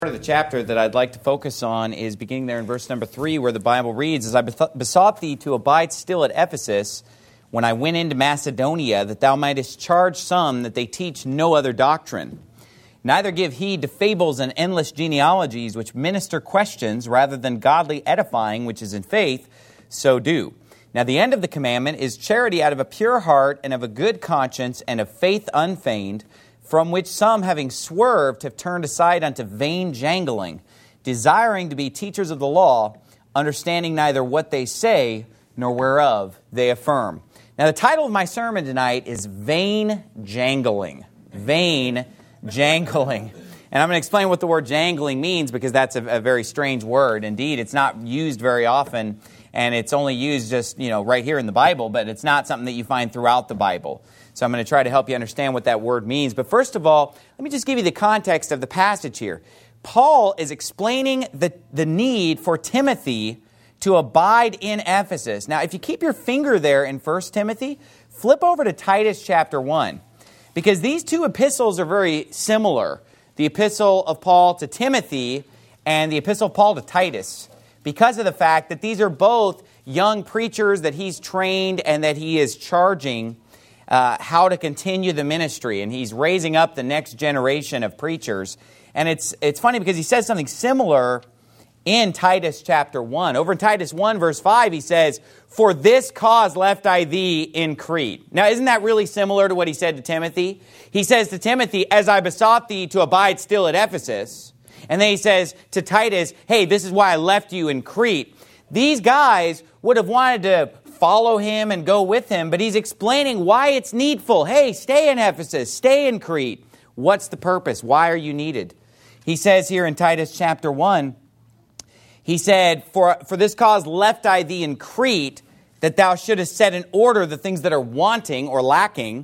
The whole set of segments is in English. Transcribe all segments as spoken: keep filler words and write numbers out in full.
Part of the chapter that I'd like to focus on is beginning there in verse number three, where the Bible reads, "As I besought thee to abide still at Ephesus, when I went into Macedonia, that thou mightest charge some that they teach no other doctrine. Neither give heed to fables and endless genealogies, which minister questions rather than godly edifying, which is in faith, so do. Now the end of the commandment is charity out of a pure heart and of a good conscience and of faith unfeigned, from which some, having swerved, have turned aside unto vain jangling, desiring to be teachers of the law, understanding neither what they say nor whereof they affirm." Now, the title of my sermon tonight is Vain Jangling. Vain Jangling. And I'm going to explain what the word jangling means, because that's a, a very strange word. Indeed, it's not used very often, and it's only used just, you know, right here in the Bible, but it's not something that you find throughout the Bible. So I'm going to try to help you understand what that word means. But first of all, let me just give you the context of the passage here. Paul is explaining the, the need for Timothy to abide in Ephesus. Now, if you keep your finger there in First Timothy, flip over to Titus chapter one, because these two epistles are very similar. The epistle of Paul to Timothy and the epistle of Paul to Titus, because of the fact that these are both young preachers that he's trained and that he is charging Uh, how to continue the ministry, and he's raising up the next generation of preachers. And it's it's funny because he says something similar in Titus chapter one. Over in Titus one verse five, he says, "For this cause left I thee in Crete." Now, isn't that really similar to what he said to Timothy? He says to Timothy, "As I besought thee to abide still at Ephesus." And then he says to Titus, "Hey, this is why I left you in Crete." These guys would have wanted to follow him and go with him, but he's explaining why it's needful. Hey, stay in Ephesus, stay in Crete. What's the purpose? Why are you needed? He says here in Titus chapter one, he said, For, for this cause left I thee in Crete, that thou shouldest set in order the things that are wanting or lacking,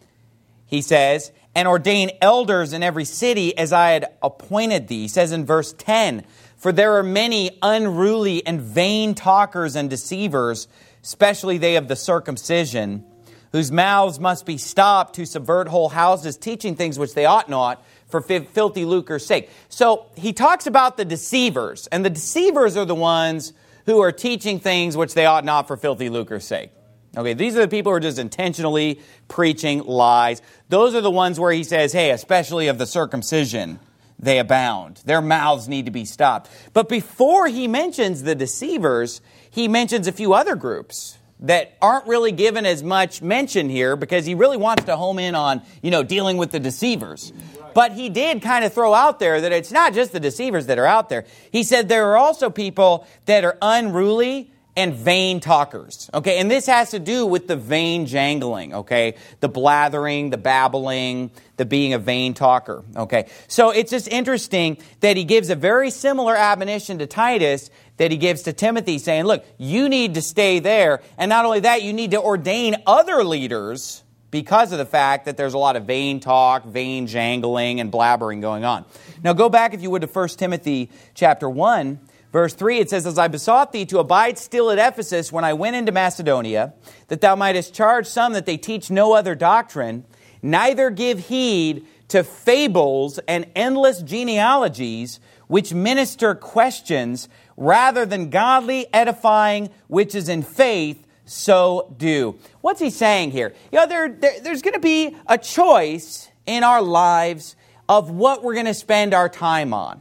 he says, and ordain elders in every city as I had appointed thee. He says in verse ten, "For there are many unruly and vain talkers and deceivers, especially they of the circumcision, whose mouths must be stopped, to subvert whole houses, teaching things which they ought not, for filthy lucre's sake." So he talks about the deceivers, and the deceivers are the ones who are teaching things which they ought not for filthy lucre's sake. Okay, these are the people who are just intentionally preaching lies. Those are the ones where he says, hey, especially of the circumcision, they abound. Their mouths need to be stopped. But before he mentions the deceivers, he mentions a few other groups that aren't really given as much mention here, because he really wants to home in on, you know, dealing with the deceivers. But he did kind of throw out there that it's not just the deceivers that are out there. He said there are also people that are unruly and vain talkers. Okay, and this has to do with the vain jangling, okay? The blathering, the babbling, the being a vain talker, okay? So it's just interesting that he gives a very similar admonition to Titus that he gives to Timothy, saying, look, you need to stay there. And not only that, you need to ordain other leaders because of the fact that there's a lot of vain talk, vain jangling, and blabbering going on. Now go back, if you would, to First Timothy chapter one. Verse three, it says, "As I besought thee to abide still at Ephesus when I went into Macedonia, that thou mightest charge some that they teach no other doctrine, neither give heed to fables and endless genealogies, which minister questions, rather than godly edifying, which is in faith, so do." What's he saying here? You know, there, there there's going to be a choice in our lives of what we're going to spend our time on.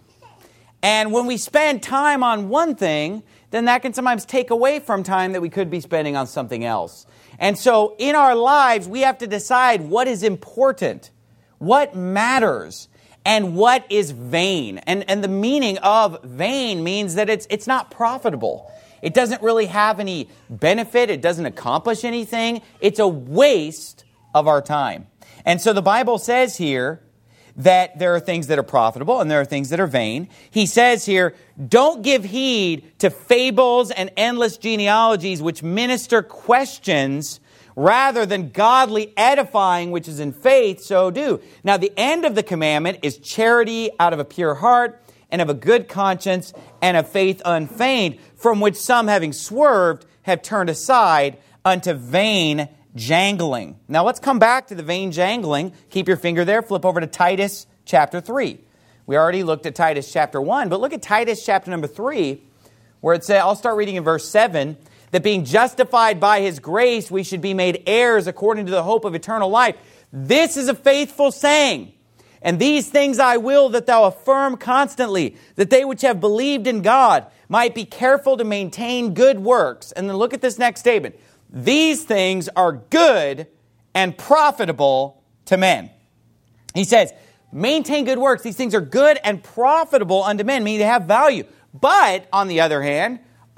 And when we spend time on one thing, then that can sometimes take away from time that we could be spending on something else. And so in our lives, we have to decide what is important, what matters, and what is vain. And, and the meaning of vain means that it's, it's not profitable. It doesn't really have any benefit. It doesn't accomplish anything. It's a waste of our time. And so the Bible says here that there are things that are profitable and there are things that are vain. He says here, don't give heed to fables and endless genealogies which minister questions rather than godly edifying, which is in faith, so do. Now, the end of the commandment is charity out of a pure heart and of a good conscience and of faith unfeigned, from which some, having swerved, have turned aside unto vain jangling. Now let's come back to the vain jangling. Keep your finger there. Flip over to Titus chapter three. We already looked at Titus chapter one, but look at Titus chapter number three, where it says, I'll start reading in verse seven, that being justified by his grace, we should be made heirs according to the hope of eternal life. This is a faithful saying. And these things I will that thou affirm constantly, that they which have believed in God might be careful to maintain good works. And then look at this next statement. These things are good and profitable to men. He says, maintain good works. These things are good and profitable unto men, meaning they have value. But, on the other hand,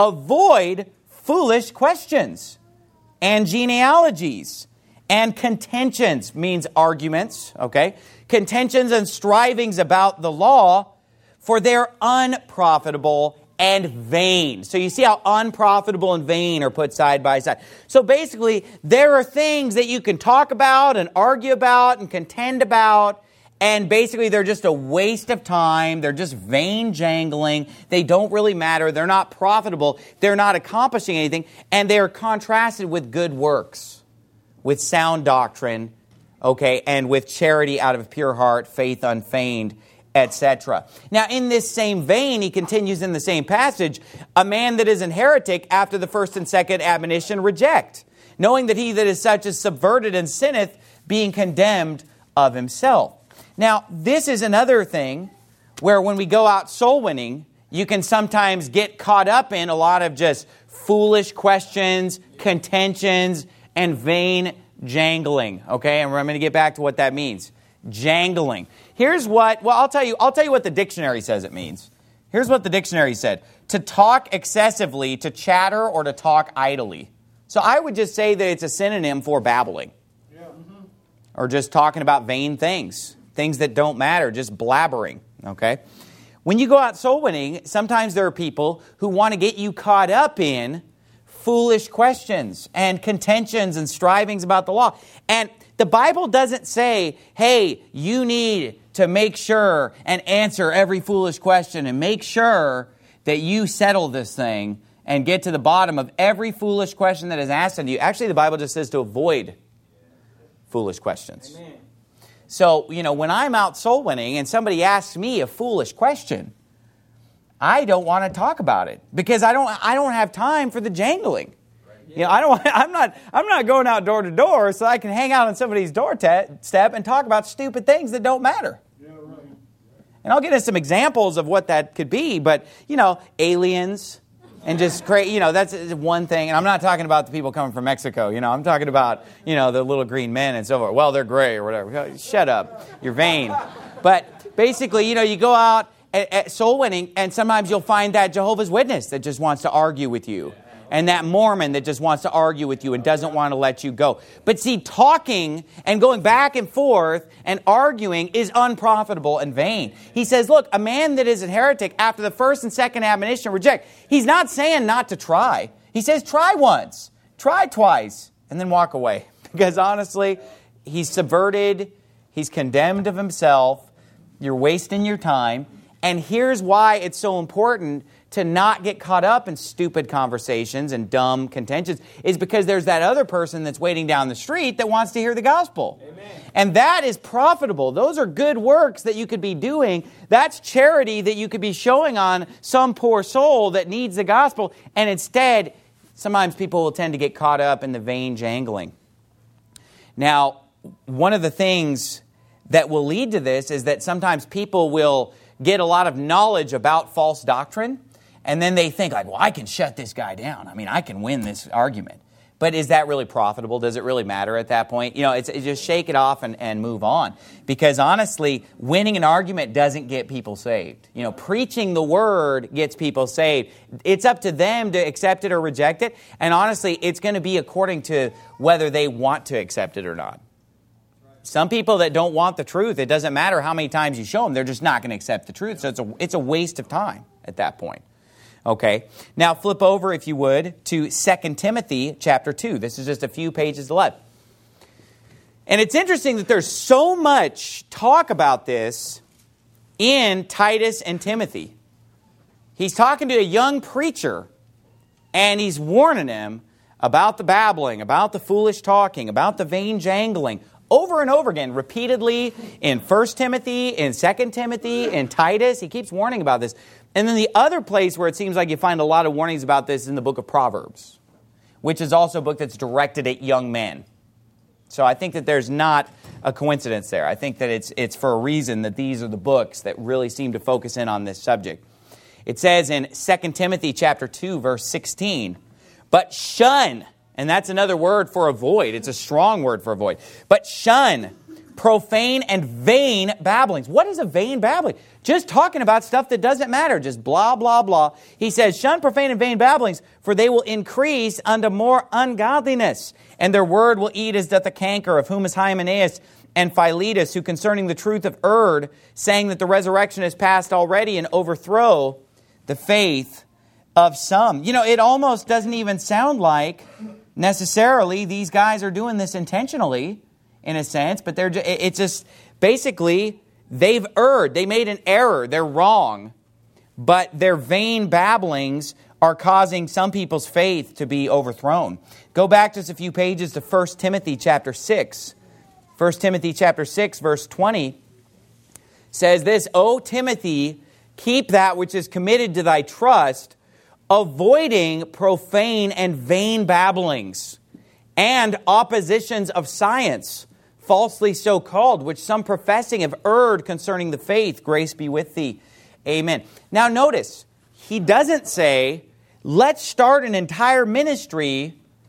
avoid foolish questions and genealogies and contentions, means arguments, okay? Contentions and strivings about the law, for they're unprofitable and vain. So you see how unprofitable and vain are put side by side. So basically, there are things that you can talk about and argue about and contend about, and basically they're just a waste of time. They're just vain jangling. They don't really matter. They're not profitable. They're not accomplishing anything. And they're contrasted with good works, with sound doctrine, okay, and with charity out of a pure heart, faith unfeigned, et cetera. Now, in this same vein, he continues in the same passage, a man that is an heretic after the first and second admonition reject, knowing that he that is such is subverted and sinneth, being condemned of himself. Now, this is another thing where when we go out soul winning, you can sometimes get caught up in a lot of just foolish questions, contentions, and vain jangling. Okay, and I'm going to get back to what that means. Jangling. Here's what, well, I'll tell you, I'll tell you what the dictionary says it means. Here's what the dictionary said. To talk excessively, to chatter, or to talk idly. So I would just say that it's a synonym for babbling. Yeah. Mm-hmm. Or just talking about vain things. Things that don't matter, just blabbering, okay? When you go out soul winning, sometimes there are people who want to get you caught up in foolish questions and contentions and strivings about the law. And the Bible doesn't say, hey, you need to make sure and answer every foolish question and make sure that you settle this thing and get to the bottom of every foolish question that is asked of you. Actually, the Bible just says to avoid foolish questions. Amen. So, you know, when I'm out soul winning and somebody asks me a foolish question, I don't want to talk about it because I don't I don't have time for the jangling. Right. Yeah. You know, I don't I'm not I'm not going out door to door so I can hang out on somebody's doorstep and talk about stupid things that don't matter. Yeah, right. And I'll get into some examples of what that could be, but you know, aliens and just great, you know, that's one thing. And I'm not talking about the people coming from Mexico. You know, I'm talking about, you know, the little green men and so forth. Well, they're gray or whatever. Shut up. You're vain. But basically, you know, you go out at, at soul winning, and sometimes you'll find that Jehovah's Witness that just wants to argue with you. And that Mormon that just wants to argue with you and doesn't want to let you go. But see, talking and going back and forth and arguing is unprofitable and vain. He says, look, a man that is a heretic after the first and second admonition reject. He's not saying not to try. He says try once, try twice, and then walk away. Because honestly, he's subverted, he's condemned of himself, you're wasting your time. And here's why it's so important to not get caught up in stupid conversations and dumb contentions, is because there's that other person that's waiting down the street that wants to hear the gospel. Amen. And that is profitable. Those are good works that you could be doing. That's charity that you could be showing on some poor soul that needs the gospel. And instead, sometimes people will tend to get caught up in the vain jangling. Now, one of the things that will lead to this is that sometimes people will get a lot of knowledge about false doctrine, and then they think, like, well, I can shut this guy down. I mean, I can win this argument. But is that really profitable? Does it really matter at that point? You know, it's, it's just shake it off and, and move on. Because honestly, winning an argument doesn't get people saved. You know, preaching the word gets people saved. It's up to them to accept it or reject it. And honestly, it's going to be according to whether they want to accept it or not. Some people that don't want the truth, it doesn't matter how many times you show them, they're just not going to accept the truth. So it's a, it's a waste of time at that point. Okay, now flip over, if you would, to Second Timothy chapter two. This is just a few pages left. And it's interesting that there's so much talk about this in Titus and Timothy. He's talking to a young preacher, and he's warning him about the babbling, about the foolish talking, about the vain jangling. Over and over again, repeatedly in First Timothy, in Second Timothy, in Titus. He keeps warning about this. And then the other place where it seems like you find a lot of warnings about this is in the book of Proverbs, which is also a book that's directed at young men. So I think that there's not a coincidence there. I think that it's it's for a reason that these are the books that really seem to focus in on this subject. It says in Second Timothy chapter two, verse sixteen, but shun, and that's another word for avoid. It's a strong word for avoid. But shun profane and vain babblings. What is a vain babbling? Just talking about stuff that doesn't matter. Just blah, blah, blah. He says, shun profane and vain babblings, for they will increase unto more ungodliness. And their word will eat as doth the canker, of whom is Hymenaeus and Philetus, who concerning the truth of erred, saying that the resurrection is past already, and overthrow the faith of some. You know, it almost doesn't even sound like necessarily these guys are doing this intentionally, in a sense, but they're just, it's just basically they've erred. They made an error. They're wrong. But their vain babblings are causing some people's faith to be overthrown. Go back just a few pages to First Timothy chapter six. First Timothy chapter six, verse twenty says this, O Timothy, keep that which is committed to thy trust, avoiding profane and vain babblings and oppositions of science, falsely so called, which some professing have erred concerning the faith. Grace be with thee. Amen. Now notice, he doesn't say, let's start an entire ministry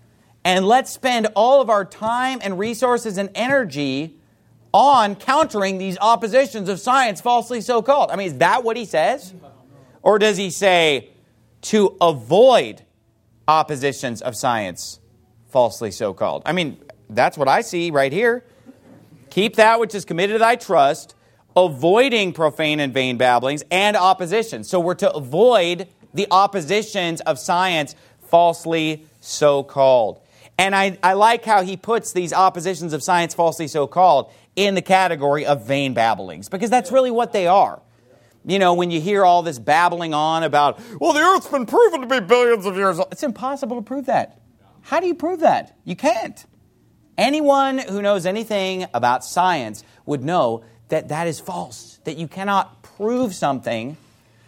and let's spend all of our time and resources and energy on countering these oppositions of science, falsely so called. I mean, is that what he says? Or does he say to avoid oppositions of science, falsely so called? I mean, that's what I see right here. Keep that which is committed to thy trust, avoiding profane and vain babblings and opposition. So we're to avoid the oppositions of science, falsely so called. And I, I like how he puts these oppositions of science, falsely so called, in the category of vain babblings, because that's really what they are. You know, when you hear all this babbling on about, well, the earth's been proven to be billions of years old. It's impossible to prove that. How do you prove that? You can't. Anyone who knows anything about science would know that that is false, that you cannot prove something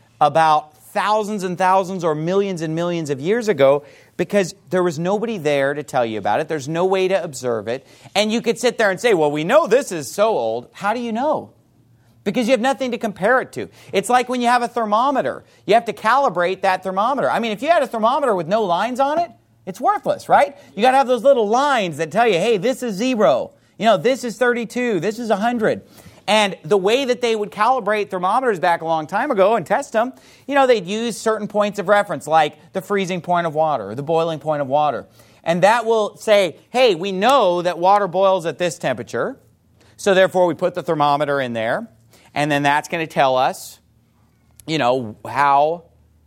about thousands and thousands or millions and millions of years ago because there was nobody there to tell you about it. There's no way to observe it. And you could sit there and say, well, we know this is so old. How do you know? Because you have nothing to compare it to. It's like when you have a thermometer. You have to calibrate that thermometer. I mean, if you had a thermometer with no lines on it, it's worthless, right? You got to have those little lines that tell you, hey, this is zero. You know, this is thirty-two. This is one hundred. And the way that they would calibrate thermometers back a long time ago and test them, you know, they'd use certain points of reference, like the freezing point of water or the boiling point of water. And that will say, hey, we know that water boils at this temperature, so therefore we put the thermometer in there, and then that's going to tell us, you know, how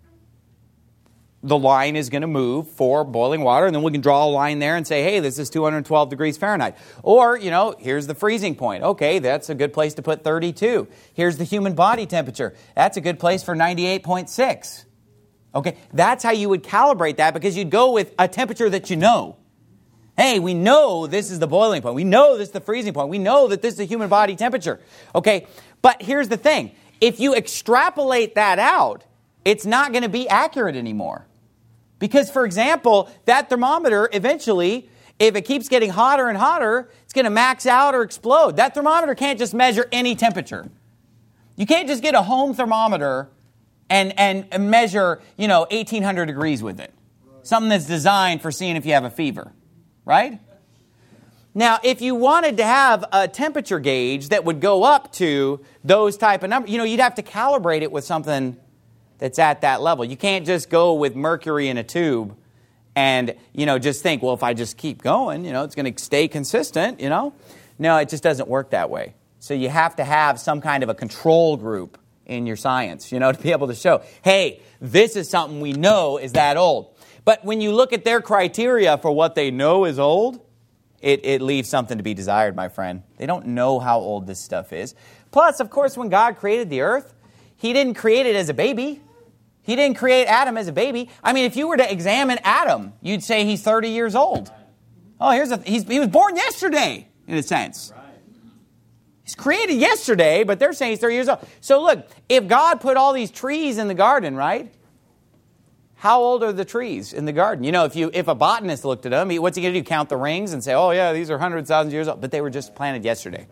the line is going to move for boiling water, and then we can draw a line there and say, hey, this is two hundred twelve degrees Fahrenheit. Or, you know, here's the freezing point. Okay, that's a good place to put thirty-two. Here's the human body temperature. That's a good place for ninety-eight point six. Okay, that's how you would calibrate that, because you'd go with a temperature that you know. Hey, we know this is the boiling point. We know this is the freezing point. We know that this is the human body temperature. Okay, but here's the thing. If you extrapolate that out, it's not going to be accurate anymore. Because, for example, that thermometer eventually, if it keeps getting hotter and hotter, it's going to max out or explode. That thermometer can't just measure any temperature. You can't just get a home thermometer and, and measure, you know, eighteen hundred degrees with it. Something that's designed for seeing if you have a fever, right? Now, if you wanted to have a temperature gauge that would go up to those type of numbers, you know, you'd have to calibrate it with something that's at that level. You can't just go with mercury in a tube and, you know, just think, well, if I just keep going, you know, it's going to stay consistent, you know. No, it just doesn't work that way. So you have to have some kind of a control group in your science, you know, to be able to show, hey, this is something we know is that old. But when you look at their criteria for what they know is old, it, it leaves something to be desired, my friend. They don't know how old this stuff is. Plus, of course, when God created the earth, He didn't create it as a baby. He didn't create Adam as a baby. I mean, if you were to examine Adam, you'd say he's thirty years old. Oh, here's a, he's, he was born yesterday. in a sense. He's created yesterday, but they're saying he's thirty years old. So look, if God put all these trees in the garden, right? How old are the trees in the garden? You know, if you if a botanist looked at them, he, what's he going to do? Count the rings and say, oh yeah, these are hundreds of thousands of years old. But they were just planted yesterday.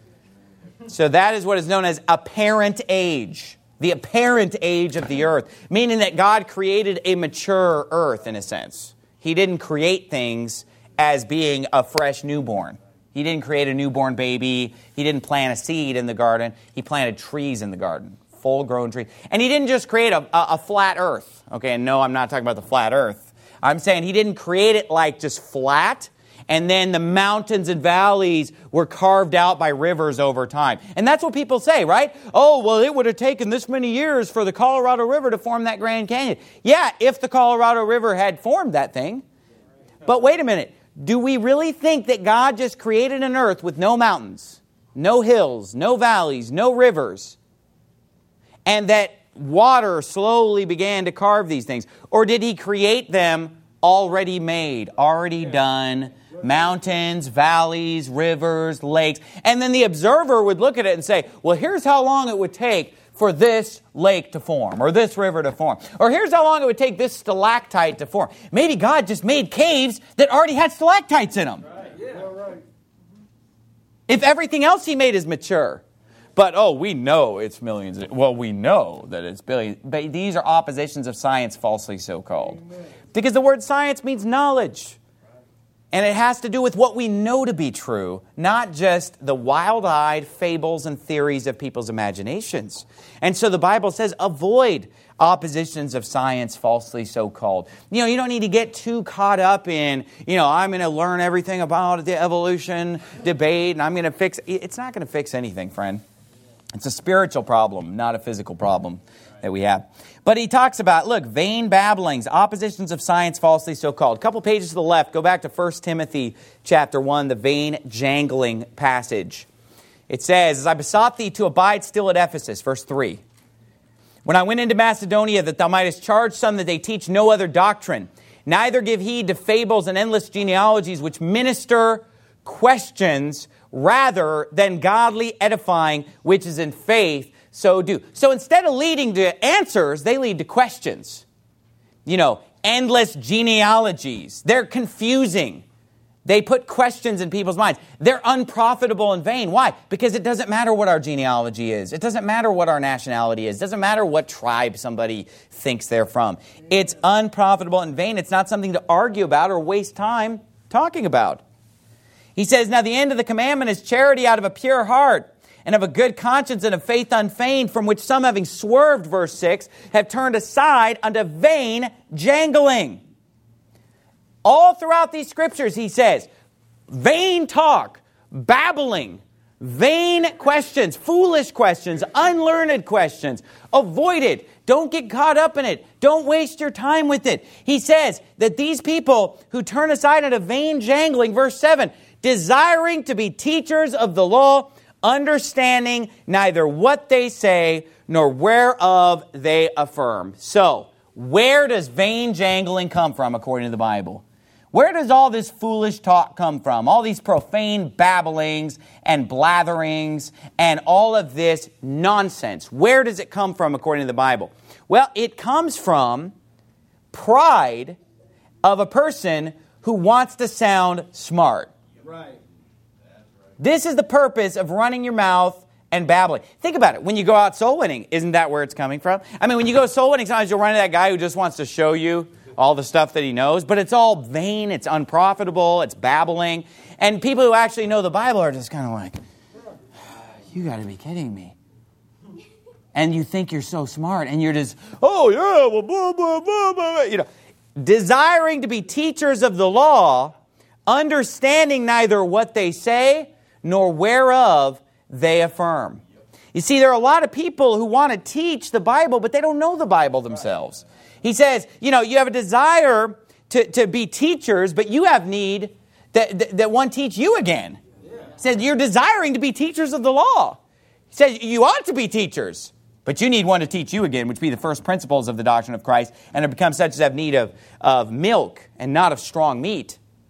So that is what is known as apparent age. The apparent age of the earth. Meaning that God created a mature earth in a sense. He didn't create things as being a fresh newborn. He didn't create a newborn baby. He didn't plant a seed in the garden. He planted trees in the garden. Full-grown trees. And he didn't just create a, a, a flat earth. Okay, and no, I'm not talking about the flat earth. I'm saying he didn't create it like just flat, and then the mountains and valleys were carved out by rivers over time. And that's what people say, right? Oh, well, it would have taken this many years for the Colorado River to form that Grand Canyon. Yeah, if the Colorado River had formed that thing. But wait a minute. Do we really think that God just created an earth with no mountains, no hills, no valleys, no rivers, and that water slowly began to carve these things? Or did he create them already made, already done, mountains, valleys, rivers, lakes? And then the observer would look at it and say, well, here's how long it would take for this lake to form, or this river to form. Or here's how long it would take this stalactite to form. Maybe God just made caves that already had stalactites in them. Right. Yeah. Right. If everything else he made is mature. But, oh, we know it's millions. Of, well, we know that it's billions. But these are oppositions of science, falsely so called. Amen. Because the word science means knowledge. And it has to do with what we know to be true, not just the wild-eyed fables and theories of people's imaginations. And so the Bible says, avoid oppositions of science, falsely so called. You know, you don't need to get too caught up in, you know, I'm going to learn everything about the evolution debate, and I'm going to fix... It's not going to fix anything, friend. It's a spiritual problem, not a physical problem that we have. But he talks about, look, vain babblings, oppositions of science falsely so called. A couple pages to the left, go back to First Timothy chapter one, the vain jangling passage. It says, as I besought thee to abide still at Ephesus, verse three. When I went into Macedonia, that thou mightest charge some that they teach no other doctrine, neither give heed to fables and endless genealogies which minister questions rather than godly edifying, which is in faith, so do. So instead of leading to answers, they lead to questions. You know, endless genealogies. They're confusing. They put questions in people's minds. They're unprofitable and vain. Why? Because it doesn't matter what our genealogy is. It doesn't matter what our nationality is. It doesn't matter what tribe somebody thinks they're from. It's unprofitable and vain. It's not something to argue about or waste time talking about. He says, now the end of the commandment is charity out of a pure heart, and of a good conscience and of faith unfeigned, from which some, having swerved, verse six, have turned aside unto vain jangling. All throughout these scriptures, he says, vain talk, babbling, vain questions, foolish questions, unlearned questions. Avoid it. Don't get caught up in it. Don't waste your time with it. He says that these people who turn aside unto vain jangling, verse seven, desiring to be teachers of the law, understanding neither what they say nor whereof they affirm. So, where does vain jangling come from according to the Bible? Where does all this foolish talk come from? All these profane babblings and blatherings and all of this nonsense. Where does it come from according to the Bible? Well, it comes from pride of a person who wants to sound smart. Right. This is the purpose of running your mouth and babbling. Think about it. When you go out soul winning, isn't that where it's coming from? I mean, when you go soul winning, sometimes you'll run into that guy who just wants to show you all the stuff that he knows, but it's all vain, it's unprofitable, it's babbling. And people who actually know the Bible are just kind of like, you got to be kidding me. And you think you're so smart, and you're just, oh yeah, well, blah, blah, blah, blah, you know, desiring to be teachers of the law, understanding neither what they say nor whereof they affirm. You see, there are a lot of people who want to teach the Bible, but they don't know the Bible themselves. He says, you know, you have a desire to, to be teachers, but you have need that, that, that one teach you again. He says, you're desiring to be teachers of the law. He says, you ought to be teachers, but you need one to teach you again, which be the first principles of the doctrine of Christ, and to become such as have need of, of milk and not of strong meat.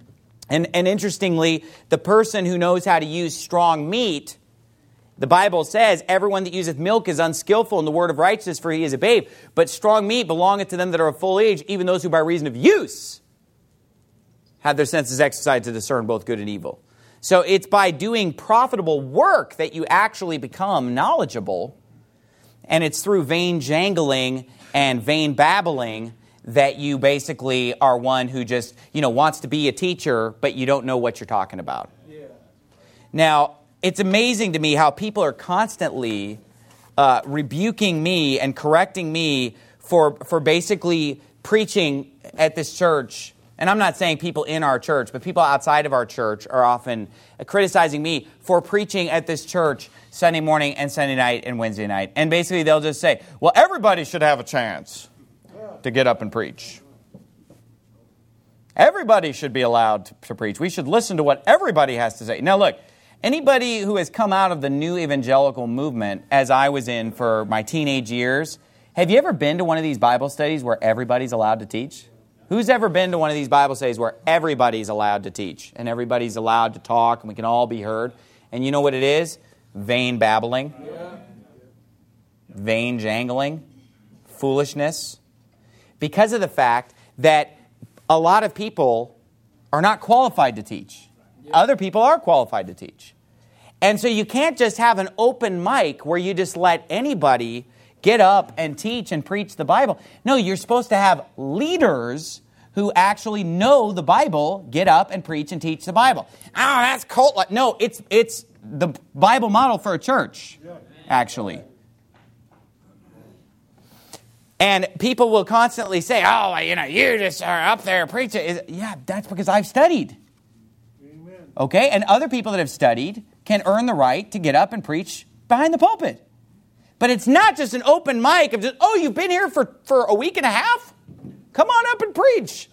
And, and interestingly, the person who knows how to use strong meat, the Bible says, everyone that useth milk is unskillful in the word of righteousness, for he is a babe. But strong meat belongeth to them that are of full age, even those who by reason of use have their senses exercised to discern both good and evil. So it's by doing profitable work that you actually become knowledgeable. And it's through vain jangling and vain babbling that you basically are one who just, you know, wants to be a teacher, but you don't know what you're talking about. Yeah. Now, it's amazing to me how people are constantly uh, rebuking me and correcting me for for basically preaching at this church. And I'm not saying people in our church, but people outside of our church are often criticizing me for preaching at this church Sunday morning and Sunday night and Wednesday night. And basically they'll just say, well, everybody should have a chance to get up and preach. Everybody should be allowed to, to preach. We should listen to what everybody has to say. Now look, anybody who has come out of the new evangelical movement, as I was in for my teenage years, have you ever been to one of these Bible studies where everybody's allowed to teach? Who's ever been to one of these Bible studies where everybody's allowed to teach and everybody's allowed to talk and we can all be heard? And you know what it is? Vain babbling, yeah. Vain jangling, foolishness. Because of the fact that a lot of people are not qualified to teach. Yeah. Other people are qualified to teach. And so you can't just have an open mic where you just let anybody get up and teach and preach the Bible. No, you're supposed to have leaders who actually know the Bible get up and preach and teach the Bible. Oh, that's cult-like. No, it's it's the Bible model for a church, actually. And people will constantly say, oh, you know, you just are up there preaching. Yeah, that's because I've studied. Amen. Okay, and other people that have studied can earn the right to get up and preach behind the pulpit. But it's not just an open mic of just, oh, you've been here for, for a week and a half? Come on up and preach.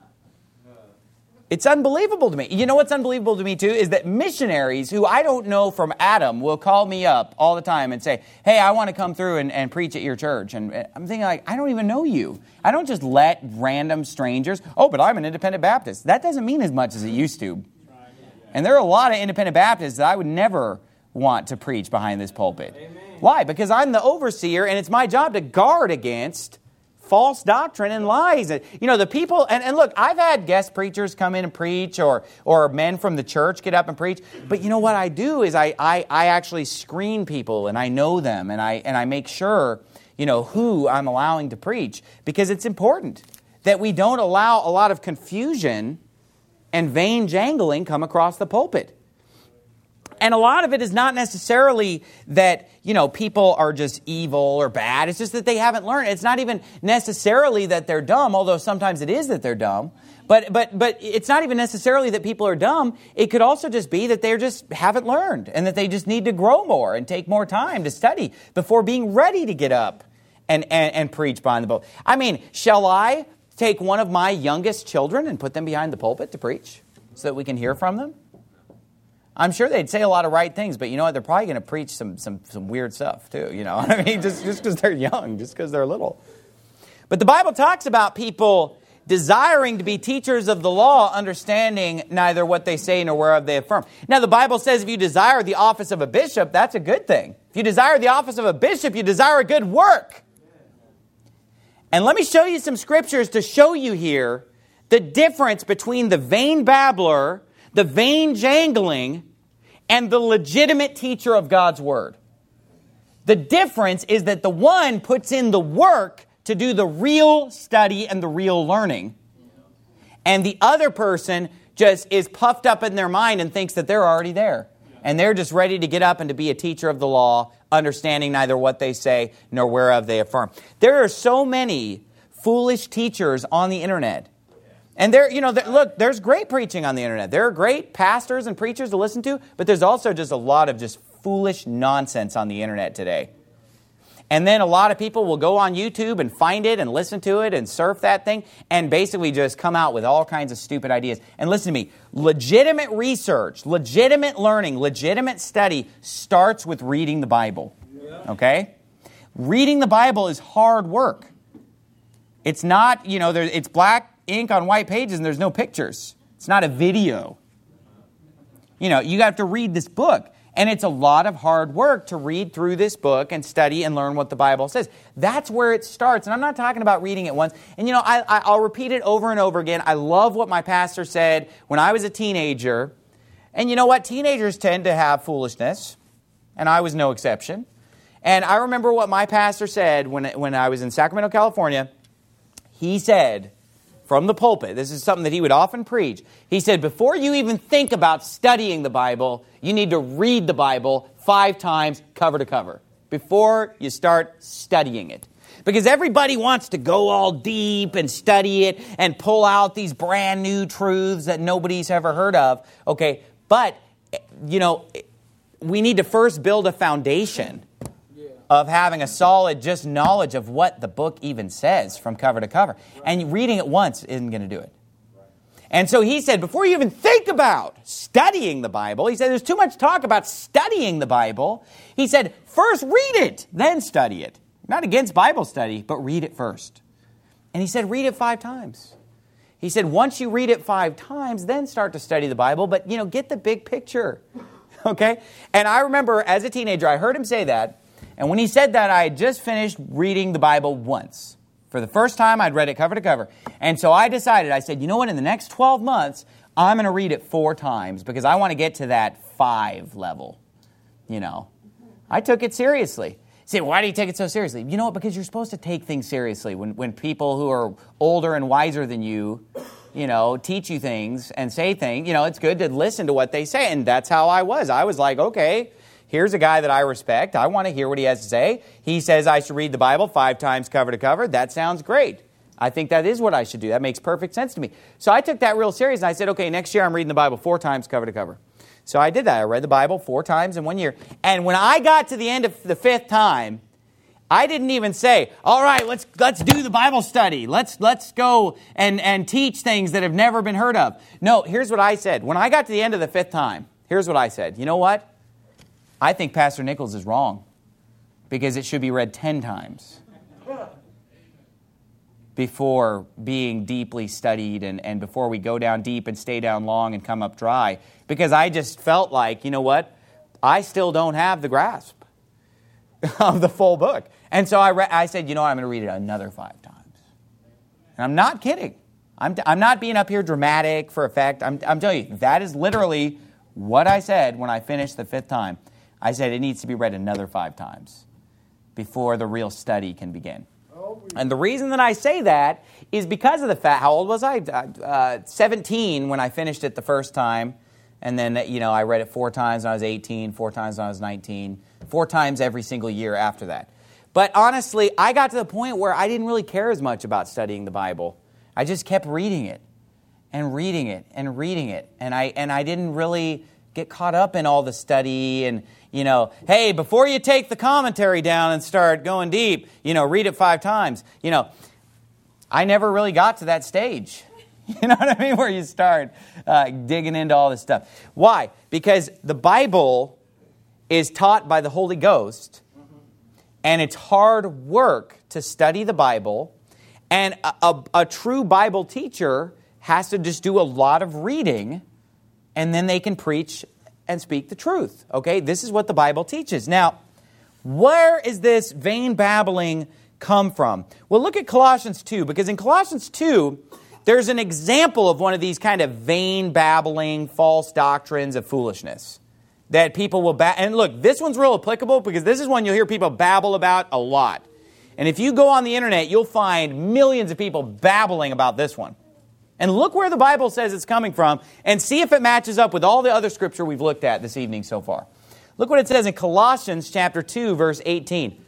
It's unbelievable to me. You know what's unbelievable to me too is that missionaries who I don't know from Adam will call me up all the time and say, hey, I want to come through and, and preach at your church. And I'm thinking like, I don't even know you. I don't just let random strangers, oh, but I'm an independent Baptist. That doesn't mean as much as it used to. And there are a lot of independent Baptists that I would never want to preach behind this pulpit. Amen. Why? Because I'm the overseer and it's my job to guard against false doctrine and lies. You know, the people, and, and look, I've had guest preachers come in and preach or or men from the church get up and preach. But you know what I do is I, I, I actually screen people and I know them and I and I make sure, you know, who I'm allowing to preach. Because it's important that we don't allow a lot of confusion and vain jangling come across the pulpit. And a lot of it is not necessarily that, you know, people are just evil or bad. It's just that they haven't learned. It's not even necessarily that they're dumb, although sometimes it is that they're dumb. But but but it's not even necessarily that people are dumb. It could also just be that they just haven't learned and that they just need to grow more and take more time to study before being ready to get up and, and, and preach behind the pulpit. I mean, shall I take one of my youngest children and put them behind the pulpit to preach so that we can hear from them? I'm sure they'd say a lot of right things, but you know what? They're probably going to preach some some some weird stuff too. You know, I mean, just just because they're young, just because they're little. But the Bible talks about people desiring to be teachers of the law, understanding neither what they say nor whereof they affirm. Now, the Bible says if you desire the office of a bishop, that's a good thing. If you desire the office of a bishop, you desire a good work. And let me show you some scriptures to show you here the difference between the vain babbler, the vain jangling, and the legitimate teacher of God's Word. The difference is that the one puts in the work to do the real study and the real learning. And the other person just is puffed up in their mind and thinks that they're already there. And they're just ready to get up and to be a teacher of the law, understanding neither what they say nor whereof they affirm. There are so many foolish teachers on the internet. And there, you know, there, look, there's great preaching on the internet. There are great pastors and preachers to listen to, but there's also just a lot of just foolish nonsense on the internet today. And then a lot of people will go on YouTube and find it and listen to it and surf that thing and basically just come out with all kinds of stupid ideas. And listen to me, legitimate research, legitimate learning, legitimate study starts with reading the Bible. Okay? Reading the Bible is hard work. It's not, you know, there, it's black ink on white pages and there's no pictures. It's not a video. You know, you have to read this book. And it's a lot of hard work to read through this book and study and learn what the Bible says. That's where it starts. And I'm not talking about reading it once. And, you know, I, I, I'll repeat it over and over again. I love what my pastor said when I was a teenager. And you know what? Teenagers tend to have foolishness. And I was no exception. And I remember what my pastor said when, when I was in Sacramento, California. He said, from the pulpit, this is something that he would often preach. He said, before you even think about studying the Bible, you need to read the Bible five times cover to cover before you start studying it. Because everybody wants to go all deep and study it and pull out these brand new truths that nobody's ever heard of. Okay, but, you know, we need to first build a foundation of having a solid just knowledge of what the book even says from cover to cover. And reading it once isn't going to do it. And so he said, before you even think about studying the Bible, he said, there's too much talk about studying the Bible. He said, first read it, then study it. Not against Bible study, but read it first. And he said, read it five times. He said, once you read it five times, then start to study the Bible. But, you know, get the big picture. Okay? And I remember as a teenager, I heard him say that. And when he said that, I had just finished reading the Bible once. For the first time, I'd read it cover to cover. And so I decided, I said, you know what, in the next twelve months, I'm going to read it four times because I want to get to that five level. You know, I took it seriously. You say, why do you take it so seriously? You know what, because you're supposed to take things seriously. When, when people who are older and wiser than you, you know, teach you things and say things, you know, it's good to listen to what they say. And that's how I was. I was like, okay, here's a guy that I respect. I want to hear what he has to say. He says I should read the Bible five times cover to cover. That sounds great. I think that is what I should do. That makes perfect sense to me. So I took that real serious, and I said, okay, next year I'm reading the Bible four times cover to cover. So I did that. I read the Bible four times in one year. And when I got to the end of the fifth time, I didn't even say, all right, let's let's do the Bible study. Let's let's go and, and teach things that have never been heard of. No, here's what I said. When I got to the end of the fifth time, here's what I said. You know what? I think Pastor Nichols is wrong because it should be read ten times before being deeply studied and, and before we go down deep and stay down long and come up dry. Because I just felt like, you know what? I still don't have the grasp of the full book. And so I, re- I said, you know what? I'm going to read it another five times. And I'm not kidding. I'm, t- I'm not being up here dramatic for effect. I'm, I'm telling you, that is literally what I said when I finished the fifth time. I said it needs to be read another five times before the real study can begin. And the reason that I say that is because of the fact, how old was I? Uh, seventeen when I finished it the first time. And then, you know, I read it four times when I was eighteen, four times when I was nineteen, four times every single year after that. But honestly, I got to the point where I didn't really care as much about studying the Bible. I just kept reading it and reading it and reading it. And I and I didn't really get caught up in all the study and, you know, hey, before you take the commentary down and start going deep, you know, read it five times. You know, I never really got to that stage. You know what I mean? Where you start uh, digging into all this stuff. Why? Because the Bible is taught by the Holy Ghost, and it's hard work to study the Bible, and a, a, a true Bible teacher has to just do a lot of reading, and then they can preach and speak the truth. Okay, this is what the Bible teaches. Now, where is this vain babbling come from? Well, look at Colossians two, because in Colossians two, there's an example of one of these kind of vain babbling, false doctrines of foolishness that people will ba- and look, this one's real applicable because this is one you'll hear people babble about a lot. And if you go on the internet, you'll find millions of people babbling about this one. And look where the Bible says it's coming from and see if it matches up with all the other scripture we've looked at this evening so far. Look what it says in Colossians chapter two, verse eighteen.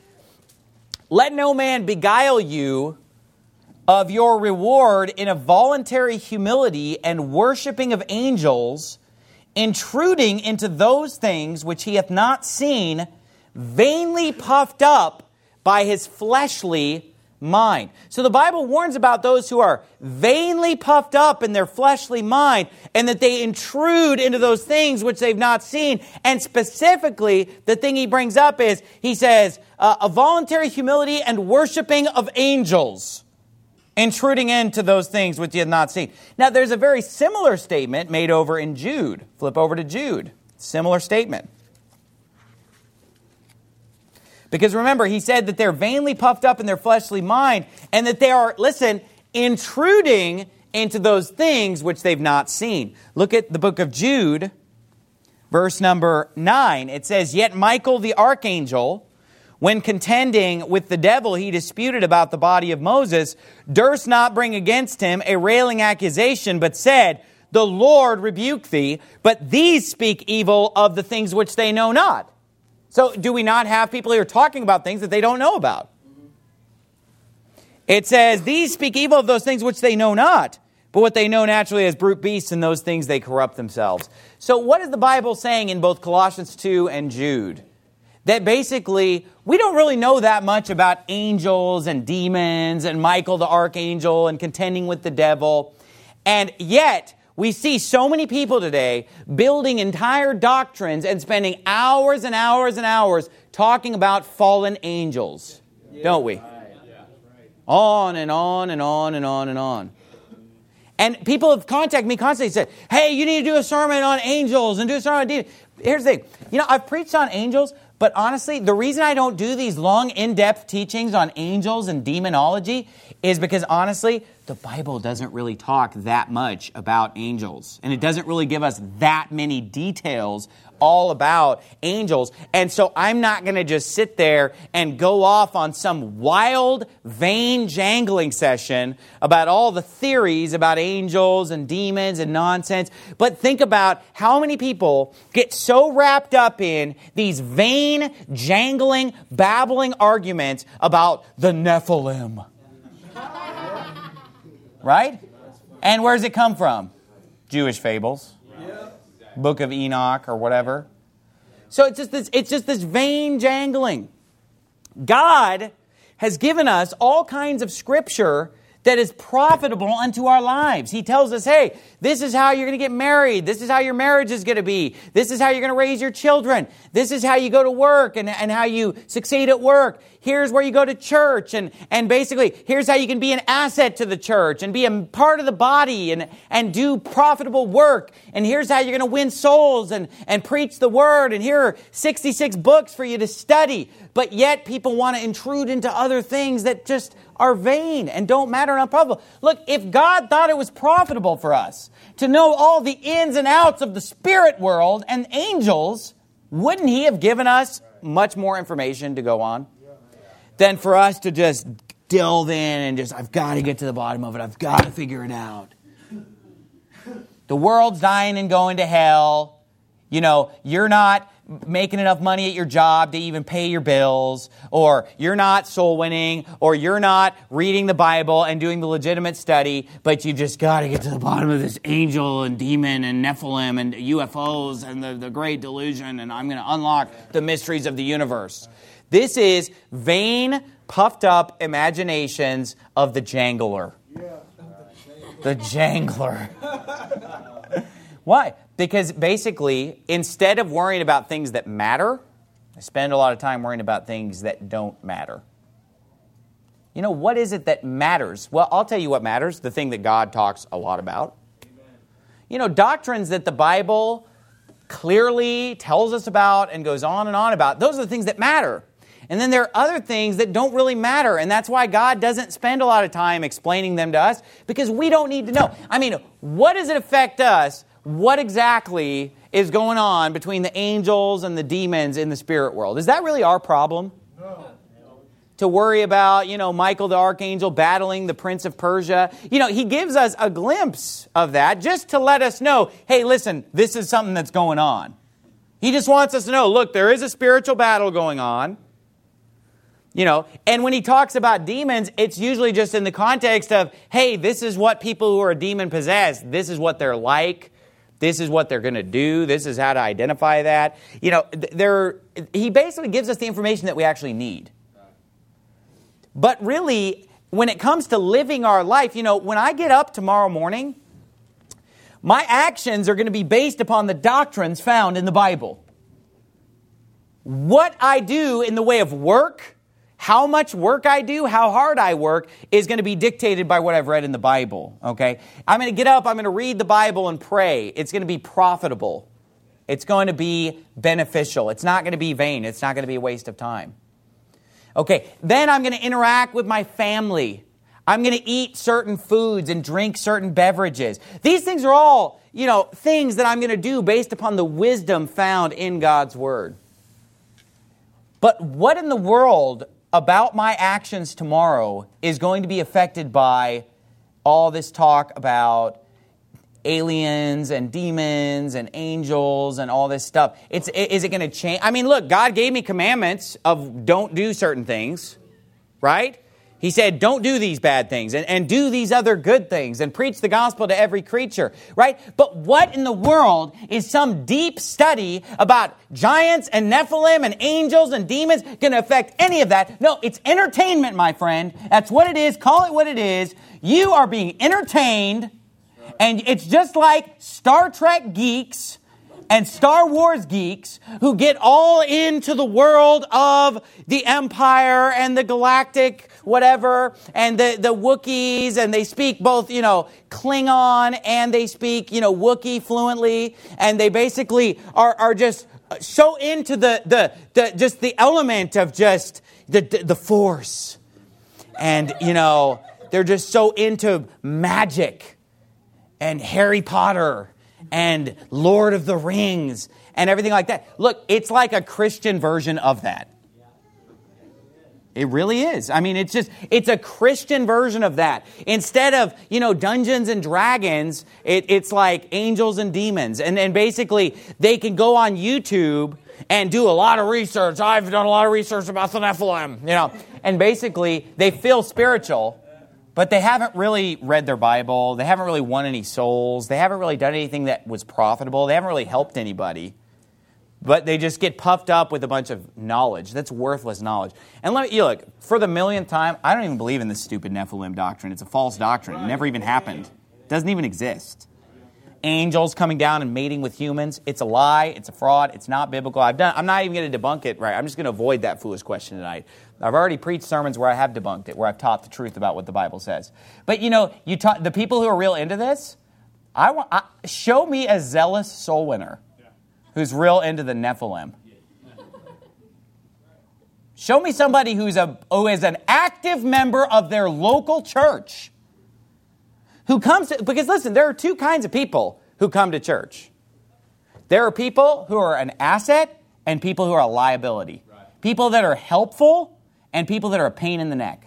Let no man beguile you of your reward in a voluntary humility and worshiping of angels, intruding into those things which he hath not seen, vainly puffed up by his fleshly mind. So the Bible warns about those who are vainly puffed up in their fleshly mind and that they intrude into those things which they've not seen. And specifically, the thing he brings up is, he says, uh, a voluntary humility and worshiping of angels. intruding into those things which you have not seen. Now, there's a very similar statement made over in Jude. Flip over to Jude. Similar statement. Because remember, he said that they're vainly puffed up in their fleshly mind and that they are, listen, intruding into those things which they've not seen. Look at the book of Jude, verse number nine. It says, "Yet Michael the archangel, when contending with the devil he disputed about the body of Moses, durst not bring against him a railing accusation, but said, The Lord rebuke thee, but these speak evil of the things which they know not." So do we not have people here talking about things that they don't know about? It says, "These speak evil of those things which they know not, but what they know naturally as brute beasts, and those things they corrupt themselves." So what is the Bible saying in both Colossians two and Jude? That basically, we don't really know that much about angels and demons and Michael the archangel and contending with the devil. And yet, we see so many people today building entire doctrines and spending hours and hours and hours talking about fallen angels, don't we? On and on and on and on and on. And people have contacted me constantly and said, "Hey, you need to do a sermon on angels and do a sermon on demons." Here's the thing. You know, I've preached on angels, but honestly, the reason I don't do these long, in-depth teachings on angels and demonology is because, honestly, the Bible doesn't really talk that much about angels. And it doesn't really give us that many details all about angels. And so I'm not going to just sit there and go off on some wild, vain jangling session about all the theories about angels and demons and nonsense. But think about how many people get so wrapped up in these vain, jangling, babbling arguments about the Nephilim. Right? And where does it come from? Jewish fables. Book of Enoch or whatever. So it's just this, it's just this vain jangling. God has given us all kinds of scripture that is profitable unto our lives. He tells us, hey, this is how you're going to get married. This is how your marriage is going to be. This is how you're going to raise your children. This is how you go to work and, and how you succeed at work. Here's where you go to church. And, and basically, here's how you can be an asset to the church and be a part of the body and, and do profitable work. And here's how you're going to win souls and, and preach the word. And here are sixty-six books for you to study. But yet people want to intrude into other things that just are vain and don't matter and unprofitable. Look, if God thought it was profitable for us to know all the ins and outs of the spirit world and angels, wouldn't He have given us much more information to go on than for us to just delve in and just, I've got to get to the bottom of it. I've got to figure it out. The world's dying and going to hell. You know, you're not making enough money at your job to even pay your bills, or you're not soul winning, or you're not reading the Bible and doing the legitimate study, but you just got to get to the bottom of this angel and demon and Nephilim and U F Os and the, the great delusion, and I'm going to unlock the mysteries of the universe. This is vain, puffed up imaginations of the jangler. The jangler. Why? Because basically, instead of worrying about things that matter, I spend a lot of time worrying about things that don't matter. You know, what is it that matters? Well, I'll tell you what matters, the thing that God talks a lot about. Amen. You know, doctrines that the Bible clearly tells us about and goes on and on about, those are the things that matter. And then there are other things that don't really matter, and that's why God doesn't spend a lot of time explaining them to us, because we don't need to know. I mean, what does it affect us? What exactly is going on between the angels and the demons in the spirit world? Is that really our problem? No. To worry about, you know, Michael the archangel battling the prince of Persia. You know, he gives us a glimpse of that just to let us know, hey, listen, this is something that's going on. He just wants us to know, look, there is a spiritual battle going on. You know, and when he talks about demons, it's usually just in the context of, hey, this is what people who are demon possessed, this is what they're like. This is what they're going to do. This is how to identify that. You know, there. He basically gives us the information that we actually need. But really, when it comes to living our life, you know, when I get up tomorrow morning, my actions are going to be based upon the doctrines found in the Bible. What I do in the way of work How much work I do, how hard I work, is going to be dictated by what I've read in the Bible, okay? I'm going to get up, I'm going to read the Bible and pray. It's going to be profitable. It's going to be beneficial. It's not going to be vain. It's not going to be a waste of time. Okay, then I'm going to interact with my family. I'm going to eat certain foods and drink certain beverages. These things are all, you know, things that I'm going to do based upon the wisdom found in God's Word. But what in the world about my actions tomorrow is going to be affected by all this talk about aliens and demons and angels and all this stuff? It's, is it going to change? I mean, look, God gave me commandments of don't do certain things, right? He said, don't do these bad things and, and do these other good things and preach the gospel to every creature, right? But what in the world is some deep study about giants and Nephilim and angels and demons going to affect any of that? No, it's entertainment, my friend. That's what it is. Call it what it is. You are being entertained, and it's just like Star Trek geeks and Star Wars geeks who get all into the world of the Empire and the galactic whatever, and the, the Wookiees, and they speak both, you know, Klingon, and they speak, you know, Wookiee fluently, and they basically are, are just so into the, the, the just the element of just the, the Force. And, you know, they're just so into magic and Harry Potter and Lord of the Rings and everything like that. Look, it's like a Christian version of that. It really is. I mean, it's just, it's a Christian version of that. Instead of, you know, Dungeons and Dragons, it, it's like angels and demons. And then basically, they can go on YouTube and do a lot of research. I've done a lot of research about the Nephilim, you know. And basically, they feel spiritual, but they haven't really read their Bible. They haven't really won any souls. They haven't really done anything that was profitable. They haven't really helped anybody. But they just get puffed up with a bunch of knowledge. That's worthless knowledge. And let me, you look, for the millionth time, I don't even believe in this stupid Nephilim doctrine. It's a false doctrine. It never even happened. It doesn't even exist. Angels coming down and mating with humans. It's a lie. It's a fraud. It's not biblical. I've done. I'm not even going to debunk it. Right. I'm just going to avoid that foolish question tonight. I've already preached sermons where I have debunked it, where I've taught the truth about what the Bible says. But you know, you ta- the people who are real into this, I want I, show me a zealous soul winner who's real into the Nephilim. Show me somebody who's a who is an active member of their local church who comes to, because listen, there are two kinds of people who come to church. There are people who are an asset and people who are a liability. Right. People that are helpful and people that are a pain in the neck.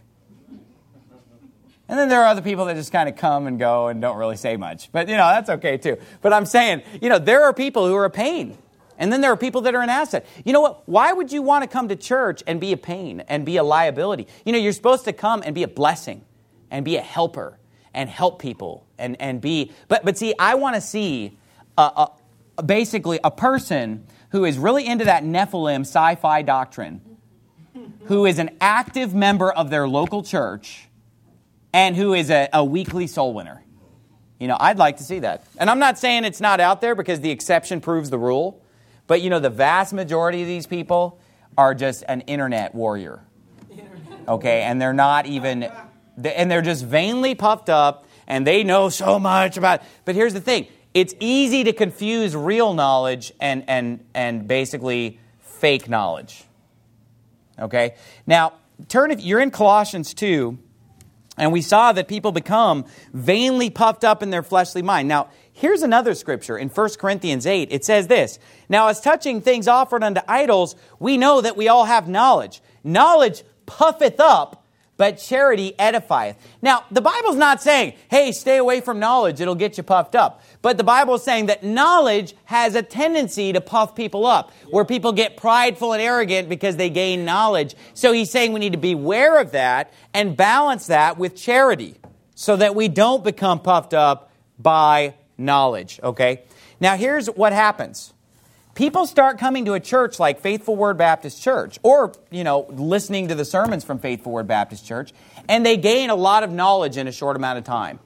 And then there are other people that just kind of come and go and don't really say much. But, you know, that's okay too. But I'm saying, you know, there are people who are a pain. And then there are people that are an asset. You know what? Why would you want to come to church and be a pain and be a liability? You know, you're supposed to come and be a blessing and be a helper and help people and, and be... But, but see, I want to see a, a, basically a person who is really into that Nephilim sci-fi doctrine, who is an active member of their local church, and who is a, a weekly soul winner. You know, I'd like to see that. And I'm not saying it's not out there because the exception proves the rule. But, you know, the vast majority of these people are just an internet warrior. Okay? And they're not even... And they're just vainly puffed up, and they know so much about... But here's the thing. It's easy to confuse real knowledge and, and, and basically fake knowledge. Okay? Now, turn if you're in Colossians two... And we saw that people become vainly puffed up in their fleshly mind. Now, here's another scripture in First Corinthians eight. It says this, "Now as touching things offered unto idols, we know that we all have knowledge. Knowledge puffeth up, but charity edifieth." Now, the Bible's not saying, hey, stay away from knowledge, it'll get you puffed up. But the Bible is saying that knowledge has a tendency to puff people up, where people get prideful and arrogant because they gain knowledge. So he's saying we need to beware of that and balance that with charity so that we don't become puffed up by knowledge, okay? Now, here's what happens. People start coming to a church like Faithful Word Baptist Church, or, you know, listening to the sermons from Faithful Word Baptist Church, and they gain a lot of knowledge in a short amount of time.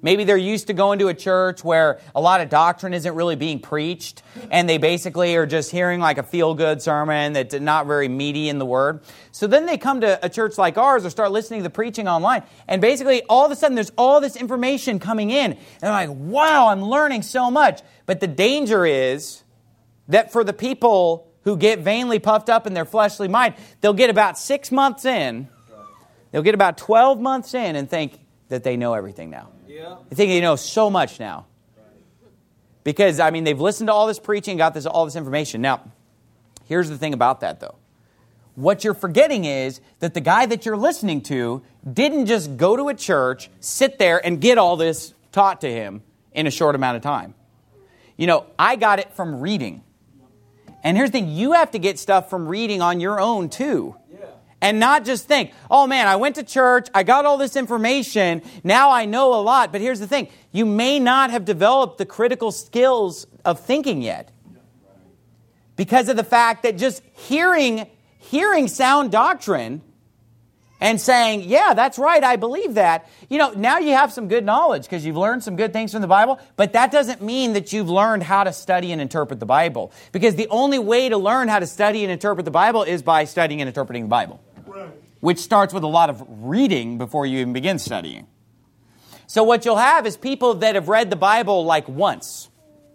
Maybe they're used to going to a church where a lot of doctrine isn't really being preached, and they basically are just hearing like a feel-good sermon that's not very meaty in the Word. So then they come to a church like ours or start listening to the preaching online, and basically all of a sudden there's all this information coming in, and they're like, wow, I'm learning so much. But the danger is that for the people who get vainly puffed up in their fleshly mind, they'll get about six months in, they'll get about twelve months in and think that they know everything now. Yeah. They think they know so much now. Because, I mean, they've listened to all this preaching, got this all this information. Now, here's the thing about that, though. What you're forgetting is that the guy that you're listening to didn't just go to a church, sit there, and get all this taught to him in a short amount of time. You know, I got it from reading. And here's the thing, you have to get stuff from reading on your own, too. And not just think, oh man, I went to church, I got all this information, now I know a lot. But here's the thing, you may not have developed the critical skills of thinking yet. Because of the fact that just hearing, hearing sound doctrine and saying, yeah, that's right, I believe that. You know, now you have some good knowledge because you've learned some good things from the Bible, but that doesn't mean that you've learned how to study and interpret the Bible. Because the only way to learn how to study and interpret the Bible is by studying and interpreting the Bible. Which starts with a lot of reading before you even begin studying. So what you'll have is people that have read the Bible like once.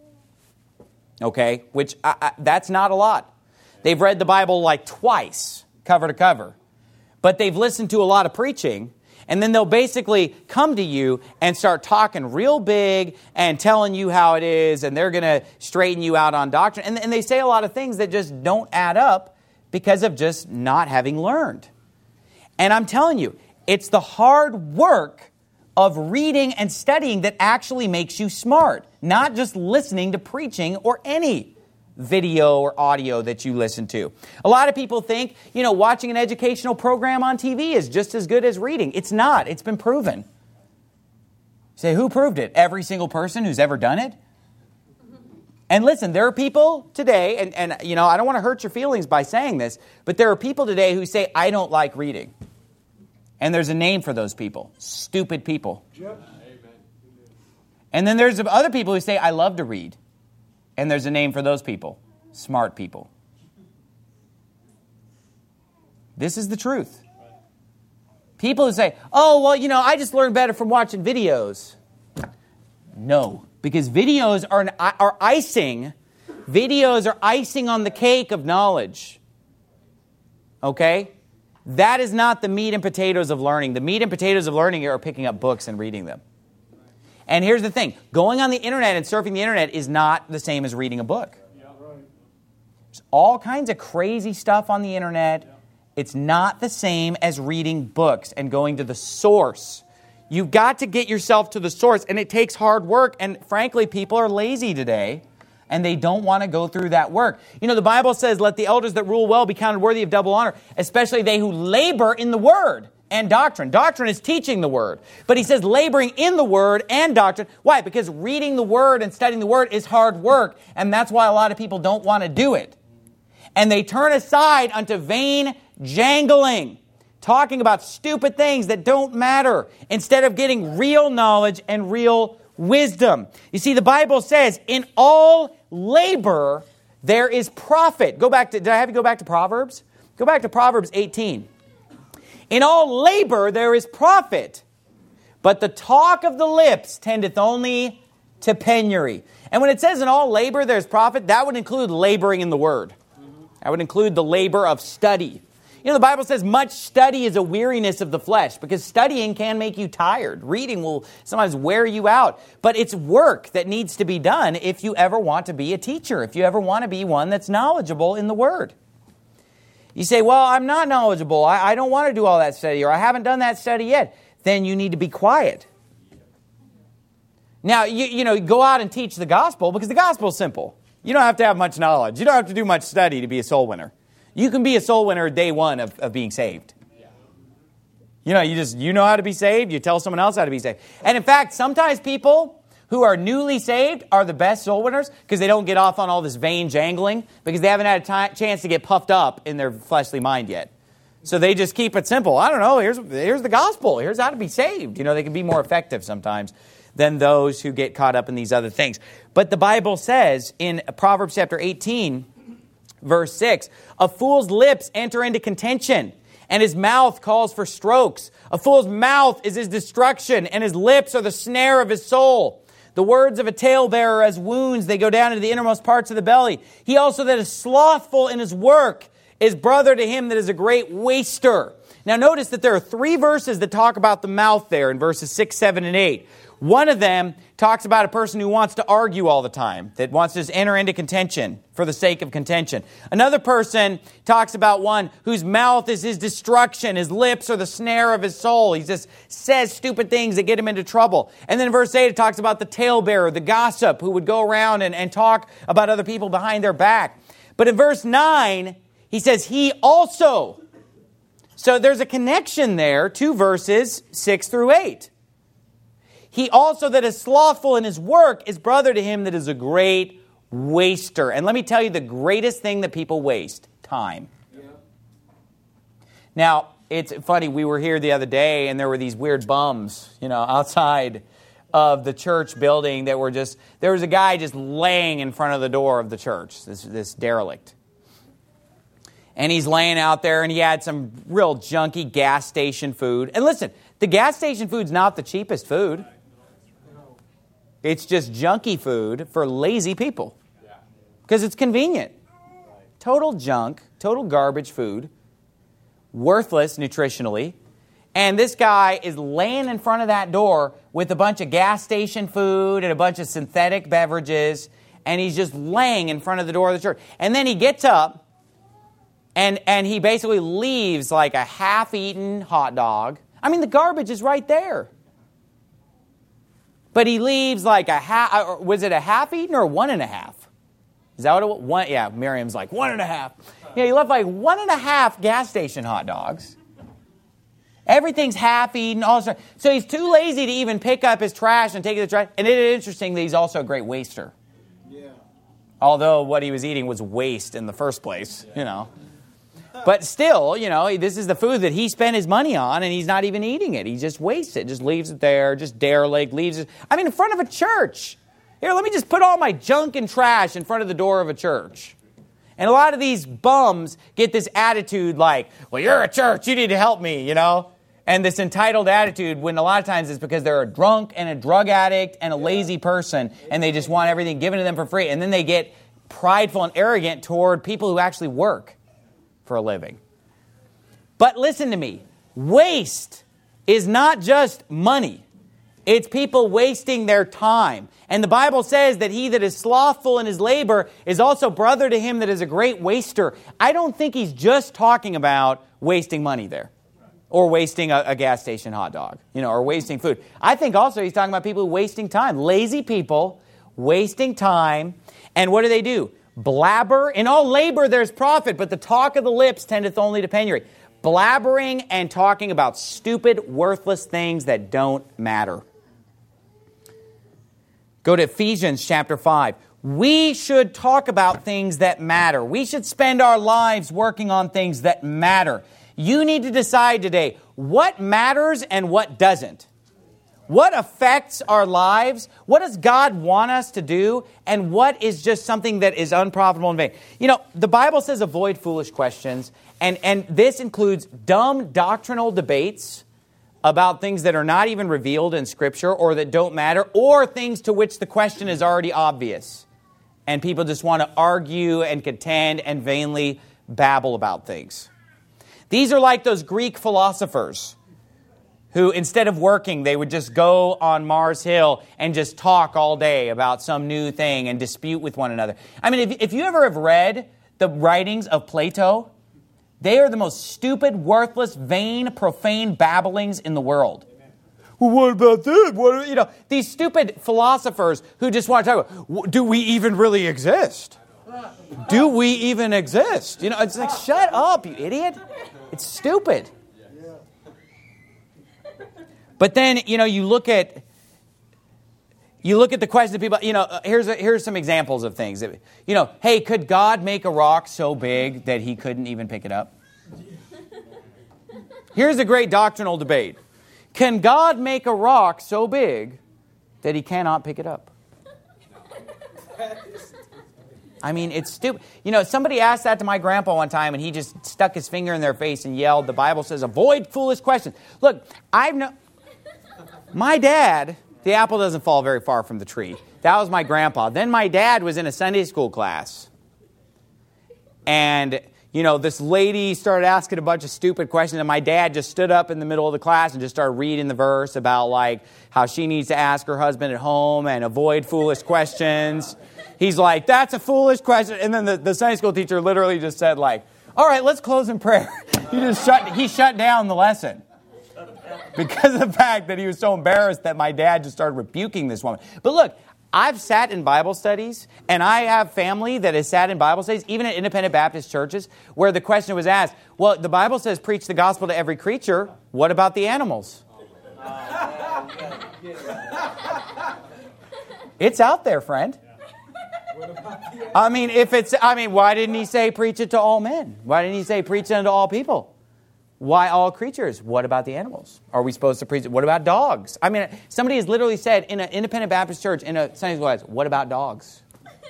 Okay? Which, I, I, that's not a lot. They've read the Bible like twice, cover to cover. But they've listened to a lot of preaching, and then they'll basically come to you and start talking real big and telling you how it is, and they're going to straighten you out on doctrine. And, and they say a lot of things that just don't add up because of just not having learned. And I'm telling you, it's the hard work of reading and studying that actually makes you smart, not just listening to preaching or any video or audio that you listen to. A lot of people think, you know, watching an educational program on T V is just as good as reading. It's not. It's been proven. You say, who proved it? Every single person who's ever done it? And listen, there are people today, and, and you know, I don't want to hurt your feelings by saying this, but there are people today who say, I don't like reading. And there's a name for those people. Stupid people. Yep. And then there's other people who say, I love to read. And there's a name for those people. Smart people. This is the truth. People who say, oh, well, you know, I just learn better from watching videos. No. Because videos are, an, are icing. Videos are icing on the cake of knowledge. Okay? That is not the meat and potatoes of learning. The meat and potatoes of learning are picking up books and reading them. And here's the thing. Going on the internet and surfing the internet is not the same as reading a book. There's all kinds of crazy stuff on the internet. It's not the same as reading books and going to the source. You've got to get yourself to the source, and it takes hard work. And frankly, people are lazy today, and they don't want to go through that work. You know, the Bible says, let the elders that rule well be counted worthy of double honor, especially they who labor in the word and doctrine. Doctrine is teaching the word. But he says laboring in the word and doctrine. Why? Because reading the word and studying the word is hard work, and that's why a lot of people don't want to do it. And they turn aside unto vain jangling, talking about stupid things that don't matter, instead of getting real knowledge and real wisdom. You see, the Bible says, in all labor there is profit. Go back to, did I have you go back to Proverbs? Go back to Proverbs eighteen. In all labor there is profit, but the talk of the lips tendeth only to penury. And when it says in all labor there's profit, that would include laboring in the word. That would include the labor of study. You know, the Bible says much study is a weariness of the flesh, because studying can make you tired. Reading will sometimes wear you out. But it's work that needs to be done if you ever want to be a teacher, if you ever want to be one that's knowledgeable in the Word. You say, well, I'm not knowledgeable. I, I don't want to do all that study, or I haven't done that study yet. Then you need to be quiet. Now, you, you know, go out and teach the gospel, because the gospel is simple. You don't have to have much knowledge. You don't have to do much study to be a soul winner. You can be a soul winner day one of, of being saved. You know, you just you know how to be saved. You tell someone else how to be saved. And in fact, sometimes people who are newly saved are the best soul winners because they don't get off on all this vain jangling, because they haven't had a time, chance to get puffed up in their fleshly mind yet. So they just keep it simple. I don't know. Here's here's the gospel. Here's how to be saved. You know, they can be more effective sometimes than those who get caught up in these other things. But the Bible says in Proverbs chapter eighteen, verse six, a fool's lips enter into contention, and his mouth calls for strokes. A fool's mouth is his destruction, and his lips are the snare of his soul. The words of a talebearer are as wounds, they go down into the innermost parts of the belly. He also that is slothful in his work is brother to him that is a great waster. Now notice that there are three verses that talk about the mouth there in verses six, seven, and eight. One of them talks about a person who wants to argue all the time, that wants to just enter into contention for the sake of contention. Another person talks about one whose mouth is his destruction. His lips are the snare of his soul. He just says stupid things that get him into trouble. And then in verse eight, it talks about the talebearer, the gossip, who would go around and, and talk about other people behind their back. But in verse nine, he says, he also. So there's a connection there, two verses, six through eight. He also that is slothful in his work is brother to him that is a great waster. And let me tell you the greatest thing that people waste, time. Yeah. Now, it's funny, we were here the other day and there were these weird bums, you know, outside of the church building that were just, there was a guy just laying in front of the door of the church, this, this derelict. And he's laying out there and he had some real junky gas station food. And listen, the gas station food's not the cheapest food. It's just junky food for lazy people. Because it's convenient. Total junk, total garbage food. Worthless nutritionally. And this guy is laying in front of that door with a bunch of gas station food and a bunch of synthetic beverages. And he's just laying in front of the door of the church. And then he gets up and, and he basically leaves like a half-eaten hot dog. I mean, the garbage is right there. But he leaves like a half, was it a half-eaten or one and a half? Is that what it was? One, yeah, Miriam's like, one and a half. Yeah, he left like one and a half gas station hot dogs. Everything's half-eaten. All sorts. So he's too lazy to even pick up his trash and take it to the trash. And it is interesting that he's also a great waster. Yeah. Although what he was eating was waste in the first place, you know. But still, you know, this is the food that he spent his money on, and he's not even eating it. He just wastes it, just leaves it there, just derelict, leaves it. I mean, in front of a church. Here, let me just put all my junk and trash in front of the door of a church. And a lot of these bums get this attitude like, well, you're a church, you need to help me, you know. And this entitled attitude, when a lot of times it's because they're a drunk and a drug addict and a lazy person, and they just want everything given to them for free. And then they get prideful and arrogant toward people who actually work for a living. But listen to me. Waste is not just money. It's people wasting their time. And the Bible says that he that is slothful in his labor is also brother to him that is a great waster. I don't think he's just talking about wasting money there. Or wasting a, a gas station hot dog. You know, or wasting food. I think also he's talking about people wasting time. Lazy people wasting time. And what do they do? Blabber. In all labor there's profit, but the talk of the lips tendeth only to penury. Blabbering and talking about stupid, worthless things that don't matter. Go to Ephesians chapter five. We should talk about things that matter. We should spend our lives working on things that matter. You need to decide today what matters and what doesn't. What affects our lives? What does God want us to do? And what is just something that is unprofitable and vain? You know, the Bible says avoid foolish questions. And, and this includes dumb doctrinal debates about things that are not even revealed in Scripture or that don't matter, or things to which the question is already obvious. And people just want to argue and contend and vainly babble about things. These are like those Greek philosophers who, instead of working, they would just go on Mars Hill and just talk all day about some new thing and dispute with one another. I mean, if, if you ever have read the writings of Plato, they are the most stupid, worthless, vain, profane babblings in the world. Well, what about that? What, you know, these stupid philosophers who just want to talk about, do we even really exist? Do we even exist? You know, it's like, shut up, you idiot. It's stupid. But then, you know, you look at you look at the question of people, you know, here's a, here's some examples of things. You know, hey, could God make a rock so big that he couldn't even pick it up? Here's a great doctrinal debate. Can God make a rock so big that he cannot pick it up. I mean, it's stupid. You know, somebody asked that to my grandpa one time, and he just stuck his finger in their face and yelled, the Bible says, avoid foolish questions. Look, I've no... My dad, the apple doesn't fall very far from the tree. That was my grandpa. Then my dad was in a Sunday school class. And, you know, this lady started asking a bunch of stupid questions, and my dad just stood up in the middle of the class and just started reading the verse about, like, how she needs to ask her husband at home and avoid foolish questions. He's like, that's a foolish question. And then the, the Sunday school teacher literally just said, like, all right, let's close in prayer. He just shut, he shut down the lesson. Because of the fact that he was so embarrassed that my dad just started rebuking this woman. But look, I've sat in Bible studies, and I have family that has sat in Bible studies, even at independent Baptist churches, where the question was asked, well, the Bible says preach the gospel to every creature. What about the animals? It's out there, friend. I mean, if it's, I mean, why didn't he say preach it to all men? Why didn't he say preach it unto all people? Why all creatures? What about the animals? Are we supposed to preach it? What about dogs? I mean, somebody has literally said in an independent Baptist church, in a Sunday school class, what about dogs?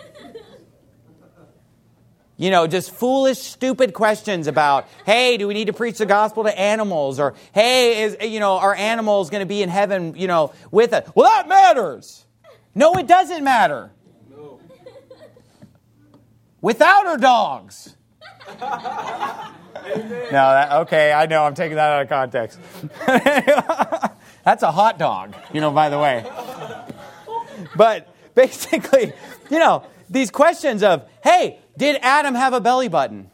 You know, just foolish, stupid questions about, hey, do we need to preach the gospel to animals? Or, hey, is, you know, are animals going to be in heaven, you know, with us? Well, that matters. No, it doesn't matter. No. Without our dogs. No, that, okay, I know, I'm taking that out of context. That's a hot dog, you know, by the way. But basically, you know, these questions of, hey, did Adam have a belly button?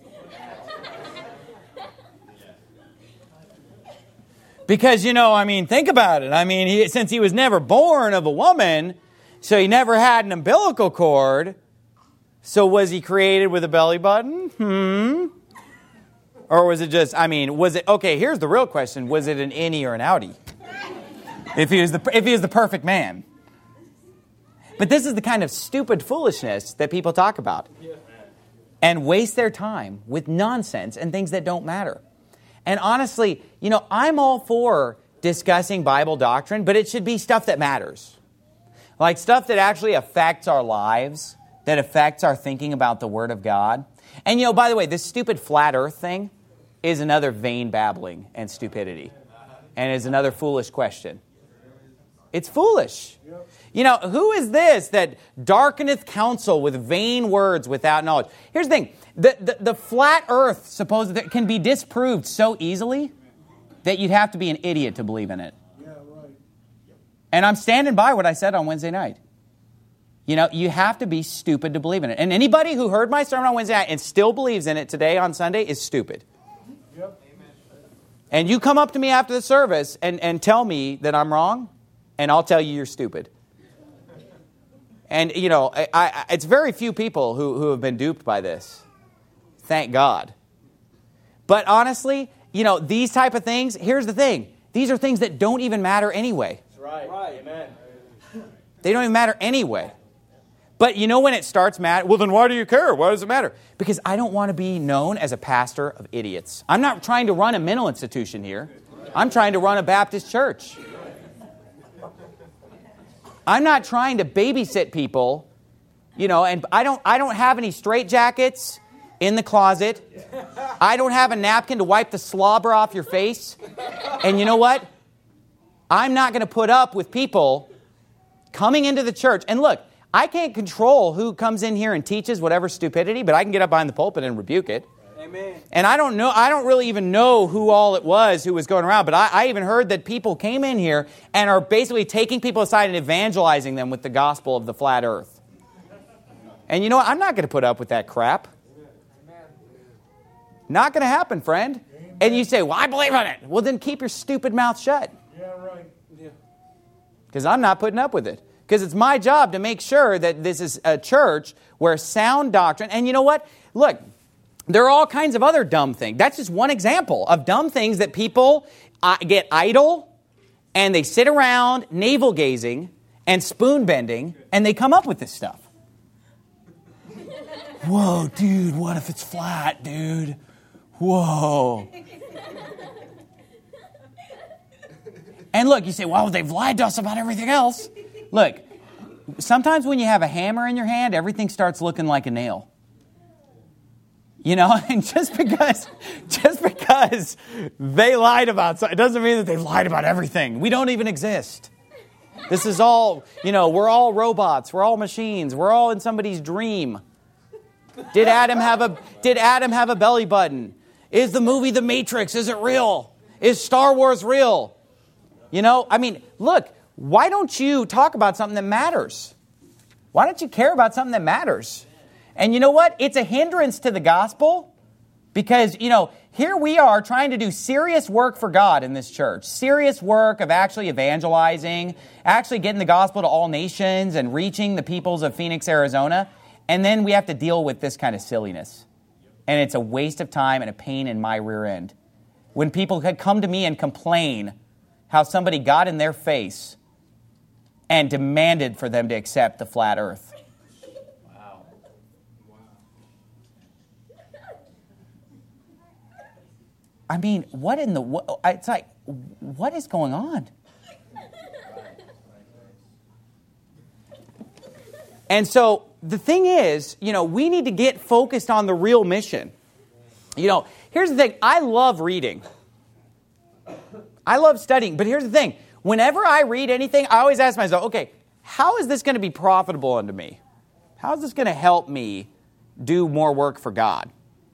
Because, you know, I mean, think about it. I mean, he, since he was never born of a woman, so he never had an umbilical cord, so was he created with a belly button? Hmm? Or was it just, I mean, was it, okay, here's the real question. Was it an innie or an outie? If he was the, if he was the perfect man. But this is the kind of stupid foolishness that people talk about. And waste their time with nonsense and things that don't matter. And honestly, you know, I'm all for discussing Bible doctrine, but it should be stuff that matters. Like stuff that actually affects our lives, that affects our thinking about the Word of God. And, you know, by the way, this stupid flat earth thing is another vain babbling and stupidity. And is another foolish question. It's foolish. You know, who is this that darkeneth counsel with vain words without knowledge? Here's the thing. The, the, the flat earth supposed that can be disproved so easily that you'd have to be an idiot to believe in it. Yeah, right. And I'm standing by what I said on Wednesday night. You know, you have to be stupid to believe in it. And anybody who heard my sermon on Wednesday night and still believes in it today on Sunday is stupid. Yep. And you come up to me after the service and, and tell me that I'm wrong, and I'll tell you you're stupid. And, you know, I, I, it's very few people who, who have been duped by this. Thank God. But honestly, you know, these type of things, here's the thing. These are things that don't even matter anyway. That's right. Right. Amen. They don't even matter anyway. But you know when it starts matter? Well, then why do you care? Why does it matter? Because I don't want to be known as a pastor of idiots. I'm not trying to run a mental institution here. I'm trying to run a Baptist church. I'm not trying to babysit people, you know, and I don't I don't have any straitjackets in the closet. I don't have a napkin to wipe the slobber off your face. And you know what? I'm not going to put up with people coming into the church. And look, I can't control who comes in here and teaches whatever stupidity, but I can get up behind the pulpit and rebuke it. Amen. And I don't know, I don't really even know who all it was who was going around, but I, I even heard that people came in here and are basically taking people aside and evangelizing them with the gospel of the flat earth. And you know what? I'm not going to put up with that crap. Not going to happen, friend. Amen. And you say, well, I believe in it. Well, then keep your stupid mouth shut. Yeah, right. Yeah. Because I'm not putting up with it. Because it's my job to make sure that this is a church where sound doctrine, and you know what? Look, there are all kinds of other dumb things. That's just one example of dumb things that people uh, get idle, and they sit around navel-gazing and spoon-bending, and they come up with this stuff. Whoa, dude, what if it's flat, dude? Whoa. And look, you say, well, they've lied to us about everything else. Look, sometimes when you have a hammer in your hand, everything starts looking like a nail. You know, and just because just because they lied about something, it doesn't mean that they lied about everything. We don't even exist. This is all, you know, we're all robots, we're all machines, we're all in somebody's dream. Did Adam have a did Adam have a belly button? Is the movie The Matrix, is it real? Is Star Wars real? You know, I mean, look, why don't you talk about something that matters? Why don't you care about something that matters? And you know what? It's a hindrance to the gospel because, you know, here we are trying to do serious work for God in this church. Serious work of actually evangelizing, actually getting the gospel to all nations and reaching the peoples of Phoenix, Arizona. And then we have to deal with this kind of silliness. And it's a waste of time and a pain in my rear end. When people had come to me and complain how somebody got in their face and demanded for them to accept the flat earth. I mean, what in the... What, it's like, what is going on? And so, the thing is, you know, we need to get focused on the real mission. You know, here's the thing. I love reading. I love studying. But here's the thing. Whenever I read anything, I always ask myself, okay, how is this going to be profitable unto me? How is this going to help me do more work for God?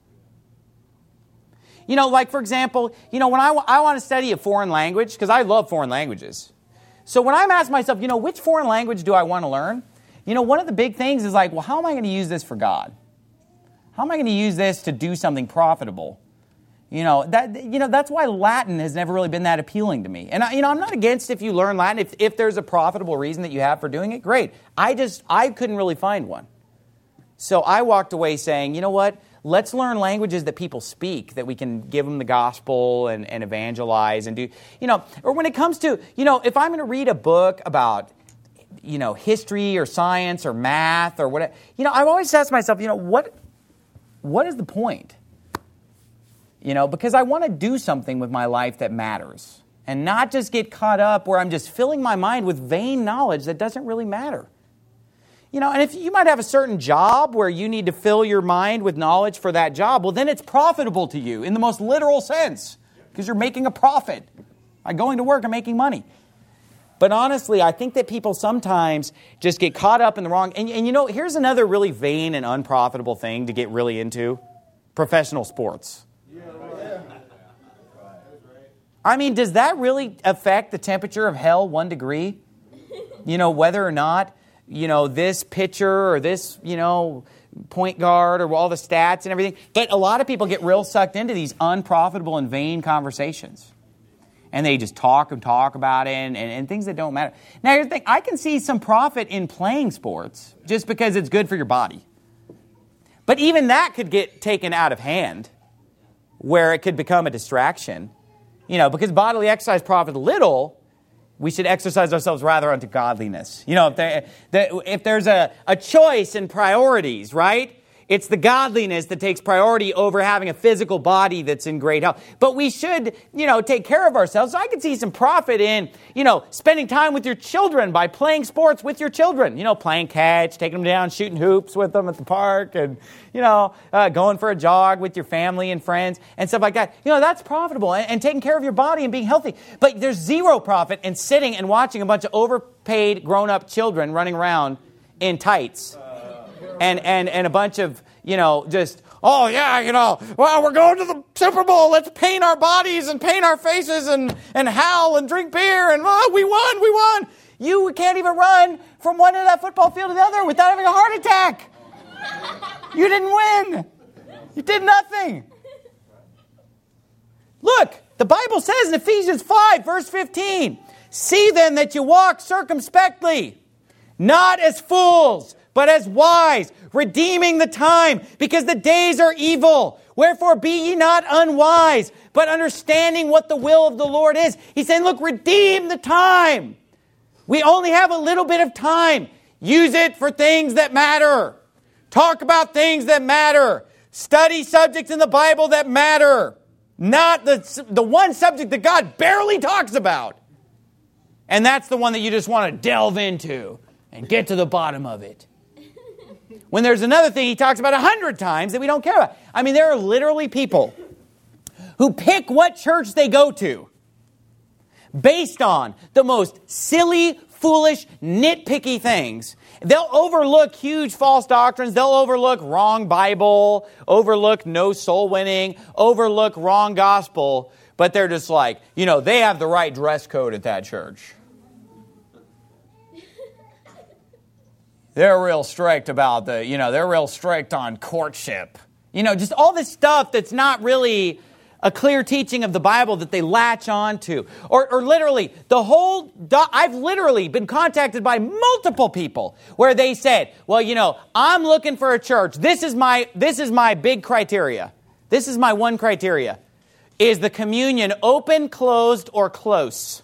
You know, like, for example, you know, when I, w- I want to study a foreign language, because I love foreign languages. So when I'm asking myself, you know, which foreign language do I want to learn? You know, one of the big things is like, well, how am I going to use this for God? How am I going to use this to do something profitable? You know, that you know that's why Latin has never really been that appealing to me. And, I, you know, I'm not against if you learn Latin. If, if there's a profitable reason that you have for doing it, great. I just, I couldn't really find one. So I walked away saying, you know what? Let's learn languages that people speak, that we can give them the gospel and, and evangelize and do, you know, or when it comes to, you know, if I'm going to read a book about, you know, history or science or math or whatever, you know, I've always asked myself, you know, what, what is the point? You know, because I want to do something with my life that matters and not just get caught up where I'm just filling my mind with vain knowledge that doesn't really matter. You know, and if you might have a certain job where you need to fill your mind with knowledge for that job, well, then it's profitable to you in the most literal sense because you're making a profit by going to work and making money. But honestly, I think that people sometimes just get caught up in the wrong... And, and you know, here's another really vain and unprofitable thing to get really into. Professional sports. I mean, does that really affect the temperature of hell one degree? You know, whether or not... you know, this pitcher or this, you know, point guard or all the stats and everything. But a lot of people get real sucked into these unprofitable and vain conversations. And they just talk and talk about it and, and, and things that don't matter. Now, here's the thing. I can see some profit in playing sports just because it's good for your body. But even that could get taken out of hand where it could become a distraction. You know, because bodily exercise profit little... we should exercise ourselves rather unto godliness. You know, if, there, if there's a, a choice in priorities, right? It's the godliness that takes priority over having a physical body that's in great health. But we should, you know, take care of ourselves. So I could see some profit in, you know, spending time with your children by playing sports with your children. You know, playing catch, taking them down, shooting hoops with them at the park, and, you know, uh, going for a jog with your family and friends and stuff like that. You know, that's profitable and, and taking care of your body and being healthy. But there's zero profit in sitting and watching a bunch of overpaid grown-up children running around in tights. And, and and a bunch of, you know, just, oh, yeah, you know, well, we're going to the Super Bowl. Let's paint our bodies and paint our faces and, and howl and drink beer. And, oh, we won, we won. You can't even run from one end of that football field to the other without having a heart attack. You didn't win. You did nothing. Look, the Bible says in Ephesians five, verse fifteen, see then that you walk circumspectly, not as fools, but as wise, redeeming the time, because the days are evil. Wherefore be ye not unwise, but understanding what the will of the Lord is. He's saying, look, redeem the time. We only have a little bit of time. Use it for things that matter. Talk about things that matter. Study subjects in the Bible that matter. Not the, the one subject that God barely talks about. And that's the one that you just want to delve into and get to the bottom of it. When there's another thing he talks about a hundred times that we don't care about. I mean, there are literally people who pick what church they go to based on the most silly, foolish, nitpicky things. They'll overlook huge false doctrines. They'll overlook wrong Bible, overlook no soul winning, overlook wrong gospel. But they're just like, you know, they have the right dress code at that church. They're real strict about the, you know, they're real strict on courtship. You know, just all this stuff that's not really a clear teaching of the Bible that they latch on to. Or, or literally, the whole, do- I've literally been contacted by multiple people where they said, well, you know, I'm looking for a church. This is my, this is my big criteria. This is my one criteria. Is the communion open, closed, or close?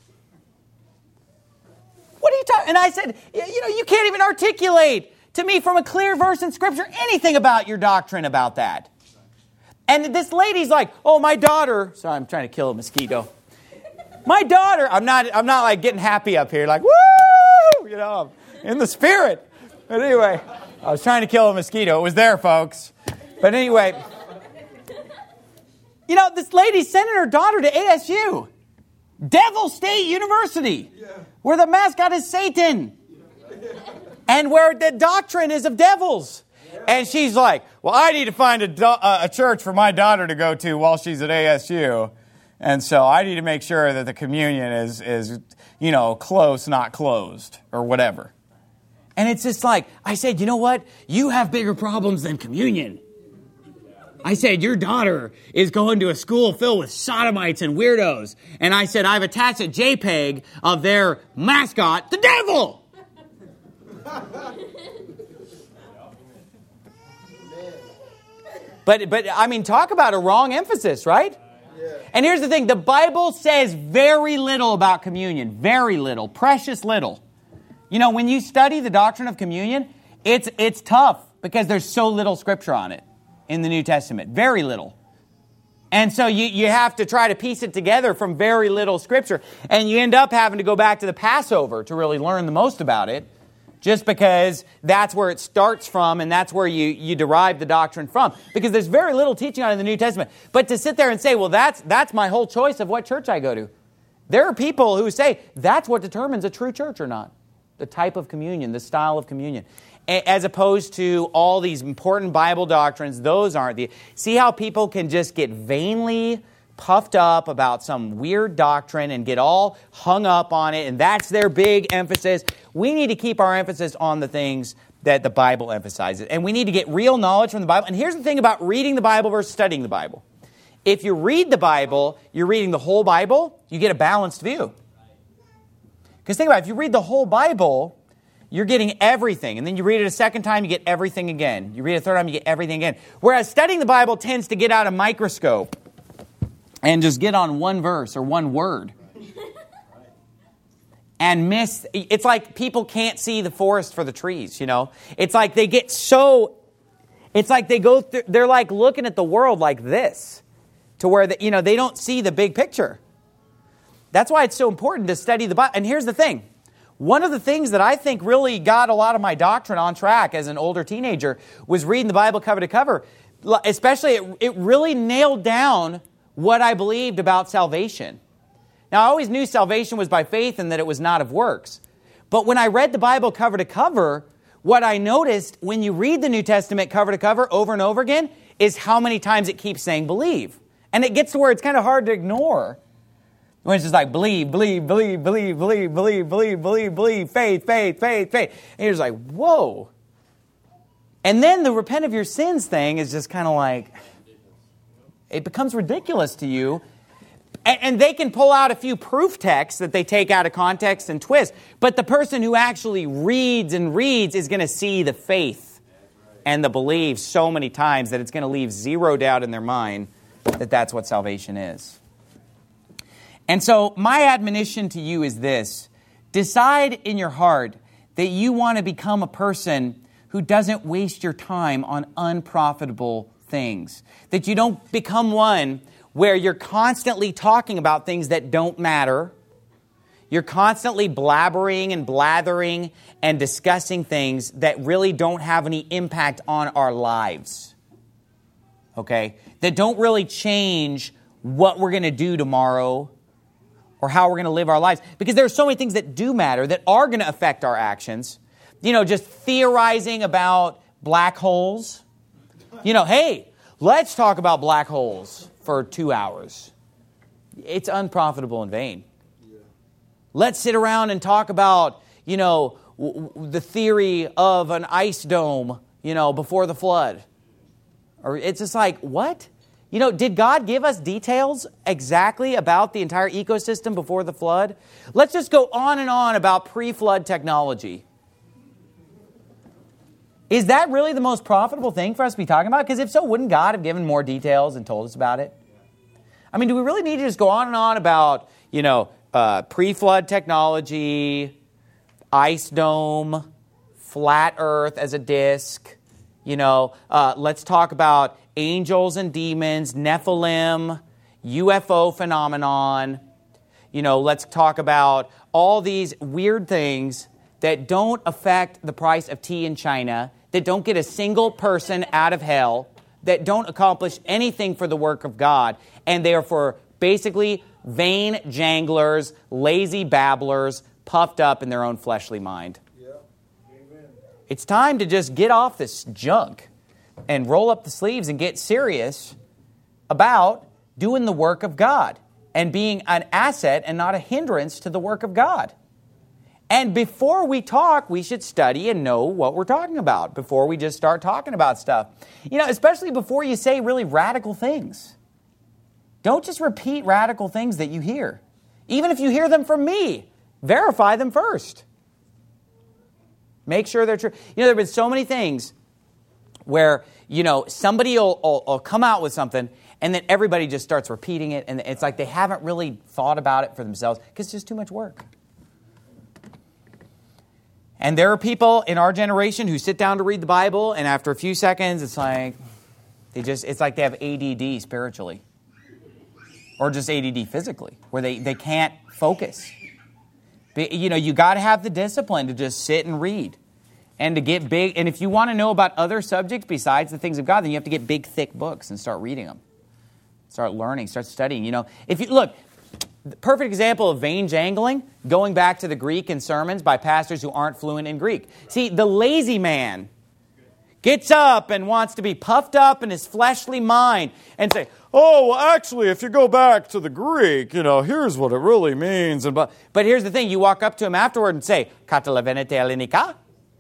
What are you talking? And I said, you know, you can't even articulate to me from a clear verse in Scripture anything about your doctrine about that. And this lady's like, oh, my daughter. Sorry, I'm trying to kill a mosquito. My daughter. I'm not. I'm not like getting happy up here, like woo, you know, I'm in the spirit. But anyway, I was trying to kill a mosquito. It was there, folks. But anyway, you know, this lady's sending her daughter to A S U, Devil State University, yeah, where the mascot is Satan, yeah, and where the doctrine is of devils. Yeah. And she's like, well, I need to find a, do- a church for my daughter to go to while she's at A S U. And so I need to make sure that the communion is, is, you know, close, not closed, or whatever. And it's just like, I said, you know what? You have bigger problems than communion. I said, your daughter is going to a school filled with sodomites and weirdos. And I said, I've attached a JPEG of their mascot, the devil. But, but I mean, talk about a wrong emphasis, right? Yeah. And here's the thing. The Bible says very little about communion. Very little. Precious little. You know, when you study the doctrine of communion, it's it's tough because there's so little Scripture on it in the New Testament. Very little. And so you, you have to try to piece it together from very little Scripture. And you end up having to go back to the Passover to really learn the most about it, just because that's where it starts from and that's where you, you derive the doctrine from. Because there's very little teaching on it in the New Testament. But to sit there and say, well, that's that's my whole choice of what church I go to. There are people who say that's what determines a true church or not. The type of communion, the style of communion. As opposed to all these important Bible doctrines, those aren't the... See how people can just get vainly puffed up about some weird doctrine and get all hung up on it, and that's their big emphasis. We need to keep our emphasis on the things that the Bible emphasizes. And we need to get real knowledge from the Bible. And here's the thing about reading the Bible versus studying the Bible. If you read the Bible, you're reading the whole Bible, you get a balanced view. Because think about it, if you read the whole Bible, you're getting everything. And then you read it a second time, you get everything again. You read it a third time, you get everything again. Whereas studying the Bible tends to get out a microscope and just get on one verse or one word. And miss, it's like people can't see the forest for the trees, you know. It's like they get so, it's like they go through, they're like looking at the world like this. To where, the, you know, they don't see the big picture. That's why it's so important to study the Bible. And here's the thing. One of the things that I think really got a lot of my doctrine on track as an older teenager was reading the Bible cover to cover. Especially, it, it really nailed down what I believed about salvation. Now, I always knew salvation was by faith and that it was not of works. But when I read the Bible cover to cover, what I noticed when you read the New Testament cover to cover over and over again is how many times it keeps saying believe. And it gets to where it's kind of hard to ignore. When it's just like, believe, believe, believe, believe, believe, believe, believe, believe, believe, faith, faith, faith, faith. And you're just like, whoa. And then the repent of your sins thing is just kind of like, it becomes ridiculous to you. And, and they can pull out a few proof texts that they take out of context and twist. But the person who actually reads and reads is going to see the faith and the belief so many times that it's going to leave zero doubt in their mind that that's what salvation is. And so my admonition to you is this. Decide in your heart that you want to become a person who doesn't waste your time on unprofitable things. That you don't become one where you're constantly talking about things that don't matter. You're constantly blabbering and blathering and discussing things that really don't have any impact on our lives. Okay? That don't really change what we're going to do tomorrow or how we're going to live our lives. Because there are so many things that do matter, that are going to affect our actions. You know, just theorizing about black holes. You know, hey, let's talk about black holes for two hours. It's unprofitable and vain. Yeah. Let's sit around and talk about, you know, w- w- the theory of an ice dome, you know, before the flood. Or it's just like, what? You know, did God give us details exactly about the entire ecosystem before the flood? Let's just go on and on about pre-flood technology. Is that really the most profitable thing for us to be talking about? Because if so, wouldn't God have given more details and told us about it? I mean, do we really need to just go on and on about, you know, uh, pre-flood technology, ice dome, flat earth as a disc, you know, uh, let's talk about angels and demons, Nephilim, U F O phenomenon. You know, let's talk about all these weird things that don't affect the price of tea in China, that don't get a single person out of hell, that don't accomplish anything for the work of God, and they are for basically vain janglers, lazy babblers, puffed up in their own fleshly mind. Yeah. Amen. It's time to just get off this junk and roll up the sleeves and get serious about doing the work of God and being an asset and not a hindrance to the work of God. And before we talk, we should study and know what we're talking about before we just start talking about stuff. You know, especially before you say really radical things. Don't just repeat radical things that you hear. Even if you hear them from me, verify them first. Make sure they're true. You know, there have been so many things where, you know, somebody will, will, will come out with something and then everybody just starts repeating it, and it's like they haven't really thought about it for themselves because it's just too much work. And there are people in our generation who sit down to read the Bible, and after a few seconds, it's like they just it's like they have A D D spiritually. Or just A D D physically, where they, they can't focus. You know, you got to have the discipline to just sit and read. And to get big, and if you want to know about other subjects besides the things of God, then you have to get big, thick books and start reading them. Start learning, start studying. You know, if you look, the perfect example of vain jangling, going back to the Greek and sermons by pastors who aren't fluent in Greek. See, the lazy man gets up and wants to be puffed up in his fleshly mind and say, oh, well, actually, if you go back to the Greek, you know, here's what it really means. And But, but here's the thing. You walk up to him afterward and say, kata levenete elinika?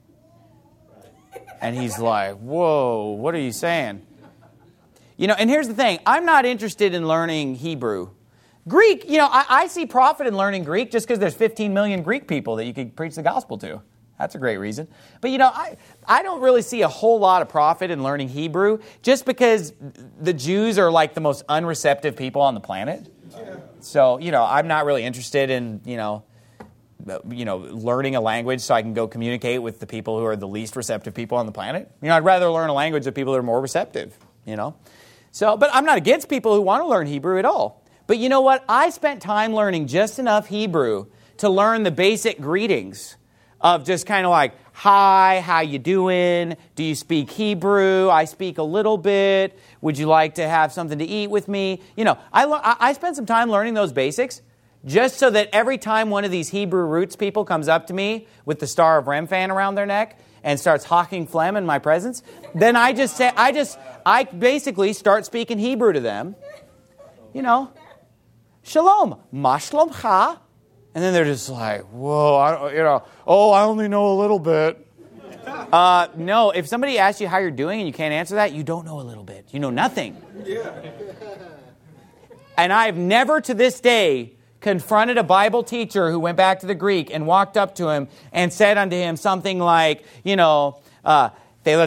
And he's like, whoa, what are you saying? You know, and here's the thing. I'm not interested in learning Hebrew. Greek, you know, I, I see profit in learning Greek just because there's fifteen million Greek people that you could preach the gospel to. That's a great reason. But, you know, I, I don't really see a whole lot of profit in learning Hebrew just because the Jews are like the most unreceptive people on the planet. Yeah. So, you know, I'm not really interested in, you know, you know, learning a language so I can go communicate with the people who are the least receptive people on the planet. You know, I'd rather learn a language of people that are more receptive, you know. So, but I'm not against people who want to learn Hebrew at all. But you know what? I spent time learning just enough Hebrew to learn the basic greetings of just kind of like, hi, how you doing? Do you speak Hebrew? I speak a little bit. Would you like to have something to eat with me? You know, I, I spent some time learning those basics just so that every time one of these Hebrew roots people comes up to me with the Star of Remphan around their neck and starts hawking phlegm in my presence, then I just say, I just, I basically start speaking Hebrew to them. You know, shalom, ma shlomcha. And then they're just like, whoa, I, you know, oh, I only know a little bit. Uh, no, if somebody asks you how you're doing and you can't answer that, you don't know a little bit. You know nothing. Yeah. And I've never to this day confronted a Bible teacher who went back to the Greek and walked up to him and said unto him something like, you know, uh, and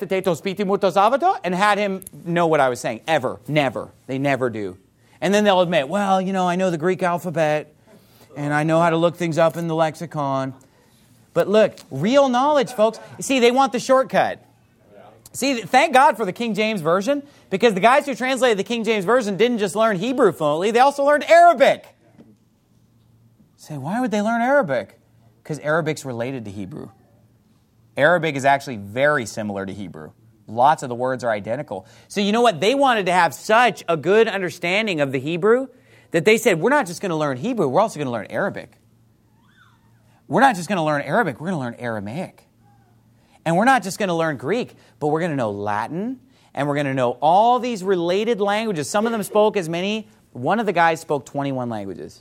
had him know what I was saying. Ever. Never. They never do. And then they'll admit, well, you know, I know the Greek alphabet. And I know how to look things up in the lexicon. But look, real knowledge, folks. See, they want the shortcut. See, thank God for the King James Version, because the guys who translated the King James Version didn't just learn Hebrew fluently, they also learned Arabic. Say, why would they learn Arabic? Because Arabic's related to Hebrew. Arabic is actually very similar to Hebrew. Lots of the words are identical. So you know what? They wanted to have such a good understanding of the Hebrew that they said, we're not just going to learn Hebrew, we're also going to learn Arabic. We're not just going to learn Arabic, we're going to learn Aramaic. And we're not just going to learn Greek, but we're going to know Latin, and we're going to know all these related languages. Some of them spoke as many. One of the guys spoke twenty-one languages.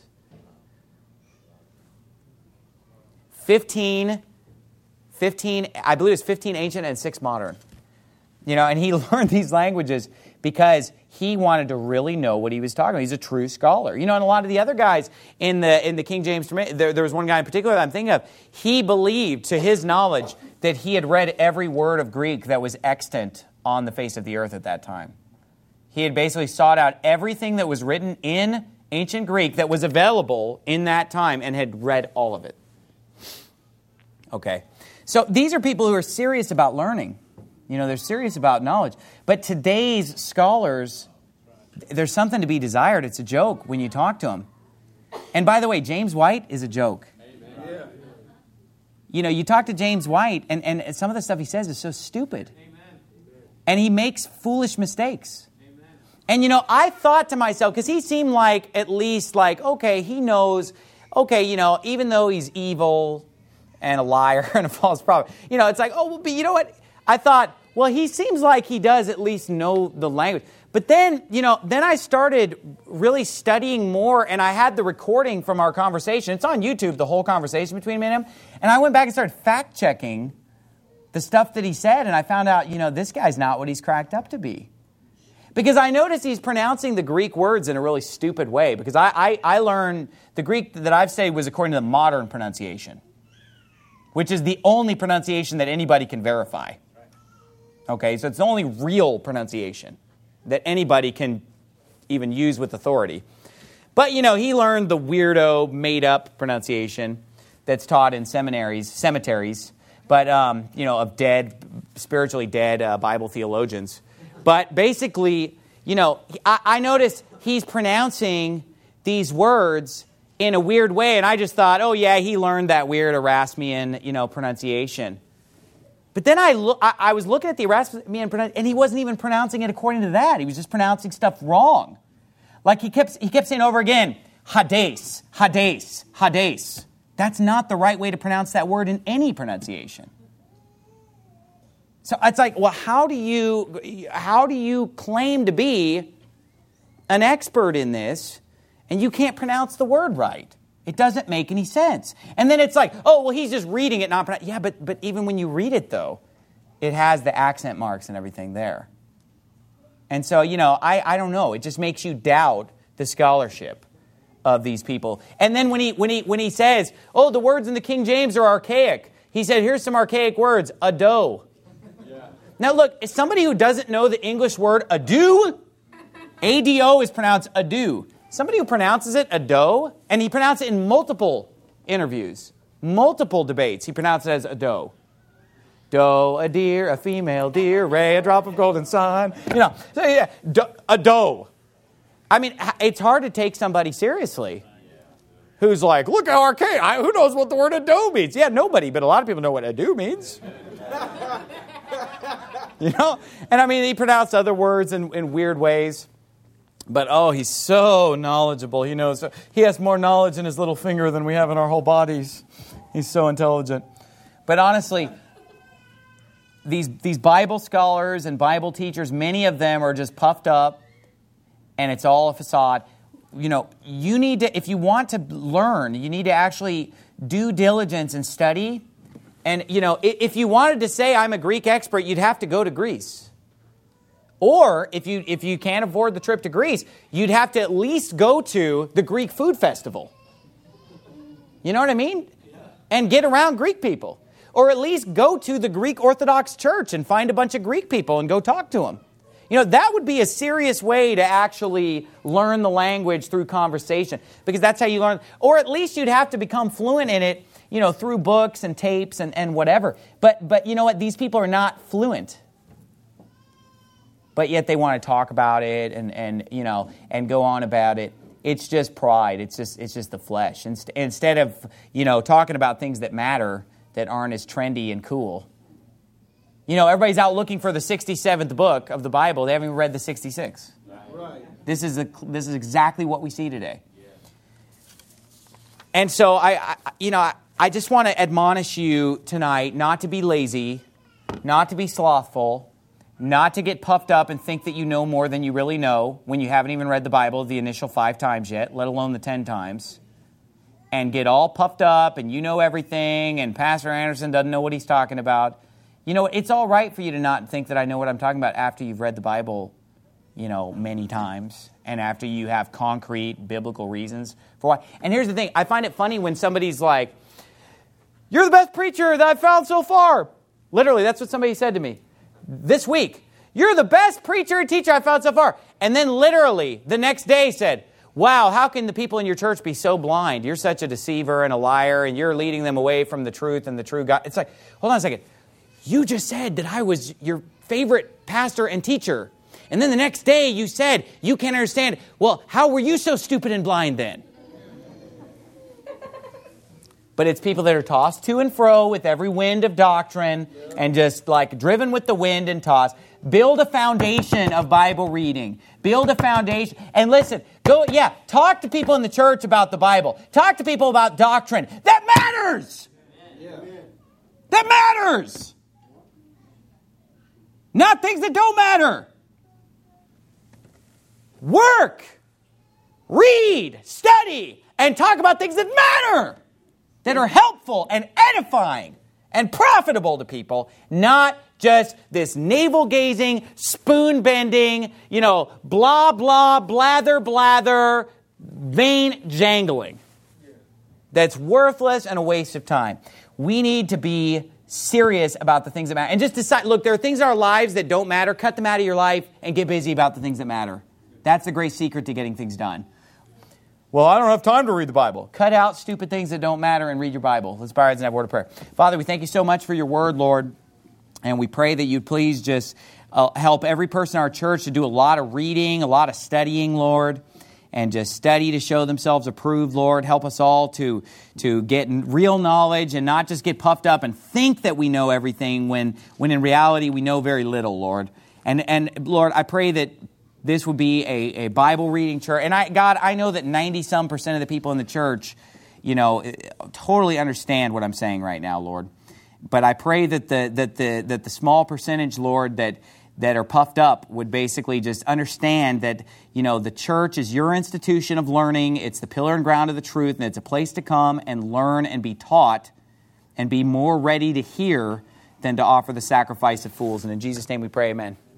fifteen, fifteen, I believe it's fifteen ancient and six modern. You know, and he learned these languages because he wanted to really know what he was talking about. He's a true scholar. You know, and a lot of the other guys in the in the King James, there, there was one guy in particular that I'm thinking of. He believed, to his knowledge, that he had read every word of Greek that was extant on the face of the earth at that time. He had basically sought out everything that was written in ancient Greek that was available in that time and had read all of it. Okay. So these are people who are serious about learning. You know, they're serious about knowledge. But today's scholars, there's something to be desired. It's a joke when you talk to them. And by the way, James White is a joke. Amen. You know, you talk to James White, and, and some of the stuff he says is so stupid. Amen. And he makes foolish mistakes. Amen. And, you know, I thought to myself, because he seemed like, at least like, okay, he knows, okay, you know, even though he's evil and a liar and a false prophet, you know, it's like, oh, well, but you know what? I thought, well, he seems like he does at least know the language. But then, you know, then I started really studying more, and I had the recording from our conversation. It's on YouTube, the whole conversation between me and him. And I went back and started fact-checking the stuff that he said, and I found out, you know, this guy's not what he's cracked up to be. Because I noticed he's pronouncing the Greek words in a really stupid way. Because I, I, I learned, the Greek that I've studied was according to the modern pronunciation, which is the only pronunciation that anybody can verify. Okay, so it's the only real pronunciation that anybody can even use with authority. But, you know, he learned the weirdo, made-up pronunciation that's taught in seminaries, cemeteries, but, um, you know, of dead, spiritually dead uh, Bible theologians. But basically, you know, I, I noticed he's pronouncing these words in a weird way, and I just thought, oh, yeah, he learned that weird Erasmian, you know, pronunciation. But then I, lo- I, I was looking at the Erasmian pronunciation, and he wasn't even pronouncing it according to that. He was just pronouncing stuff wrong. Like he kept he kept saying over again, Hades, Hades, Hades. That's not the right way to pronounce that word in any pronunciation. So it's like, well, how do you how do you claim to be an expert in this, and you can't pronounce the word right? It doesn't make any sense. And then it's like, oh, well, he's just reading it, not pronouncing. Yeah, but but even when you read it, though, it has the accent marks and everything there. And so, you know, I, I don't know. It just makes you doubt the scholarship of these people. And then when he when he when he says, oh, the words in the King James are archaic, he said, here's some archaic words, ado. Yeah. Now look, as somebody who doesn't know the English word ado, A D O is pronounced ado. Somebody who pronounces it ado, and he pronounced it in multiple interviews, multiple debates, he pronounced it as ado. Doe, a deer, a female deer, ray, a drop of golden sun. You know, so yeah, do, ado. I mean, it's hard to take somebody seriously who's like, look how archaic. I, who knows what the word ado means? Yeah, nobody, but a lot of people know what ado means. You know? And I mean, he pronounced other words in, in weird ways. But, oh, he's so knowledgeable. He knows. He has more knowledge in his little finger than we have in our whole bodies. He's so intelligent. But honestly, these, these Bible scholars and Bible teachers, many of them are just puffed up, and it's all a facade. You know, you need to, if you want to learn, you need to actually do diligence and study. And, you know, if you wanted to say I'm a Greek expert, you'd have to go to Greece. Or if you if you can't afford the trip to Greece, you'd have to at least go to the Greek food festival. You know what I mean? And get around Greek people. Or at least go to the Greek Orthodox Church and find a bunch of Greek people and go talk to them. You know, that would be a serious way to actually learn the language through conversation, because that's how you learn. Or at least you'd have to become fluent in it, you know, through books and tapes and, and whatever. But but you know what? These people are not fluent. But yet they want to talk about it and, and you know and go on about it. it's just pride. It's just it's just the flesh. Inst- instead of, you know, talking about things that matter that aren't as trendy and cool. You know, everybody's out looking for the sixty-seventh book of the Bible. They haven't even read the sixty-six. Right. This is a, this is exactly what we see today. Yeah. And so I, I you know, I, I just want to admonish you tonight not to be lazy, not to be slothful, not to get puffed up and think that you know more than you really know when you haven't even read the Bible the initial five times yet, let alone the ten times. And get all puffed up and you know everything and Pastor Anderson doesn't know what he's talking about. You know, it's all right for you to not think that I know what I'm talking about after you've read the Bible, you know, many times and after you have concrete biblical reasons for why. And here's the thing. I find it funny when somebody's like, you're the best preacher that I've found so far. Literally, that's what somebody said to me this week. You're the best preacher and teacher I've found so far. And then literally the next day said, wow, how can the people in your church be so blind? You're such a deceiver and a liar, and you're leading them away from the truth and the true God. It's like, hold on a second. You just said that I was your favorite pastor and teacher. And then the next day you said you can't understand. Well, how were you so stupid and blind then? But it's people that are tossed to and fro with every wind of doctrine and just like driven with the wind and tossed. Build a foundation of Bible reading. Build a foundation. And listen, go, yeah, talk to people in the church about the Bible. Talk to people about doctrine. That matters. Yeah. That matters. Not things that don't matter. Work, read, study, and talk about things that matter, that are helpful and edifying and profitable to people, not just this navel-gazing, spoon-bending, you know, blah, blah, blather, blather, vain jangling that's worthless and a waste of time. We need to be serious about the things that matter. And just decide, look, there are things in our lives that don't matter. Cut them out of your life and get busy about the things that matter. That's the great secret to getting things done. Well, I don't have time to read the Bible. Cut out stupid things that don't matter and read your Bible. Let's bow our heads and have a word of prayer. Father, we thank you so much for your word, Lord. And we pray that you'd please just uh, help every person in our church to do a lot of reading, a lot of studying, Lord. And just study to show themselves approved, Lord. Help us all to, to get real knowledge and not just get puffed up and think that we know everything when, when in reality we know very little, Lord. And, and Lord, I pray that this would be a, a Bible reading church. And I, God, I know that ninety-some percent of the people in the church, you know, totally understand what I'm saying right now, Lord. But I pray that the that the that the small percentage, Lord, that that are puffed up would basically just understand that, you know, the church is your institution of learning. It's the pillar and ground of the truth, and it's a place to come and learn and be taught and be more ready to hear than to offer the sacrifice of fools. And in Jesus' name we pray, amen.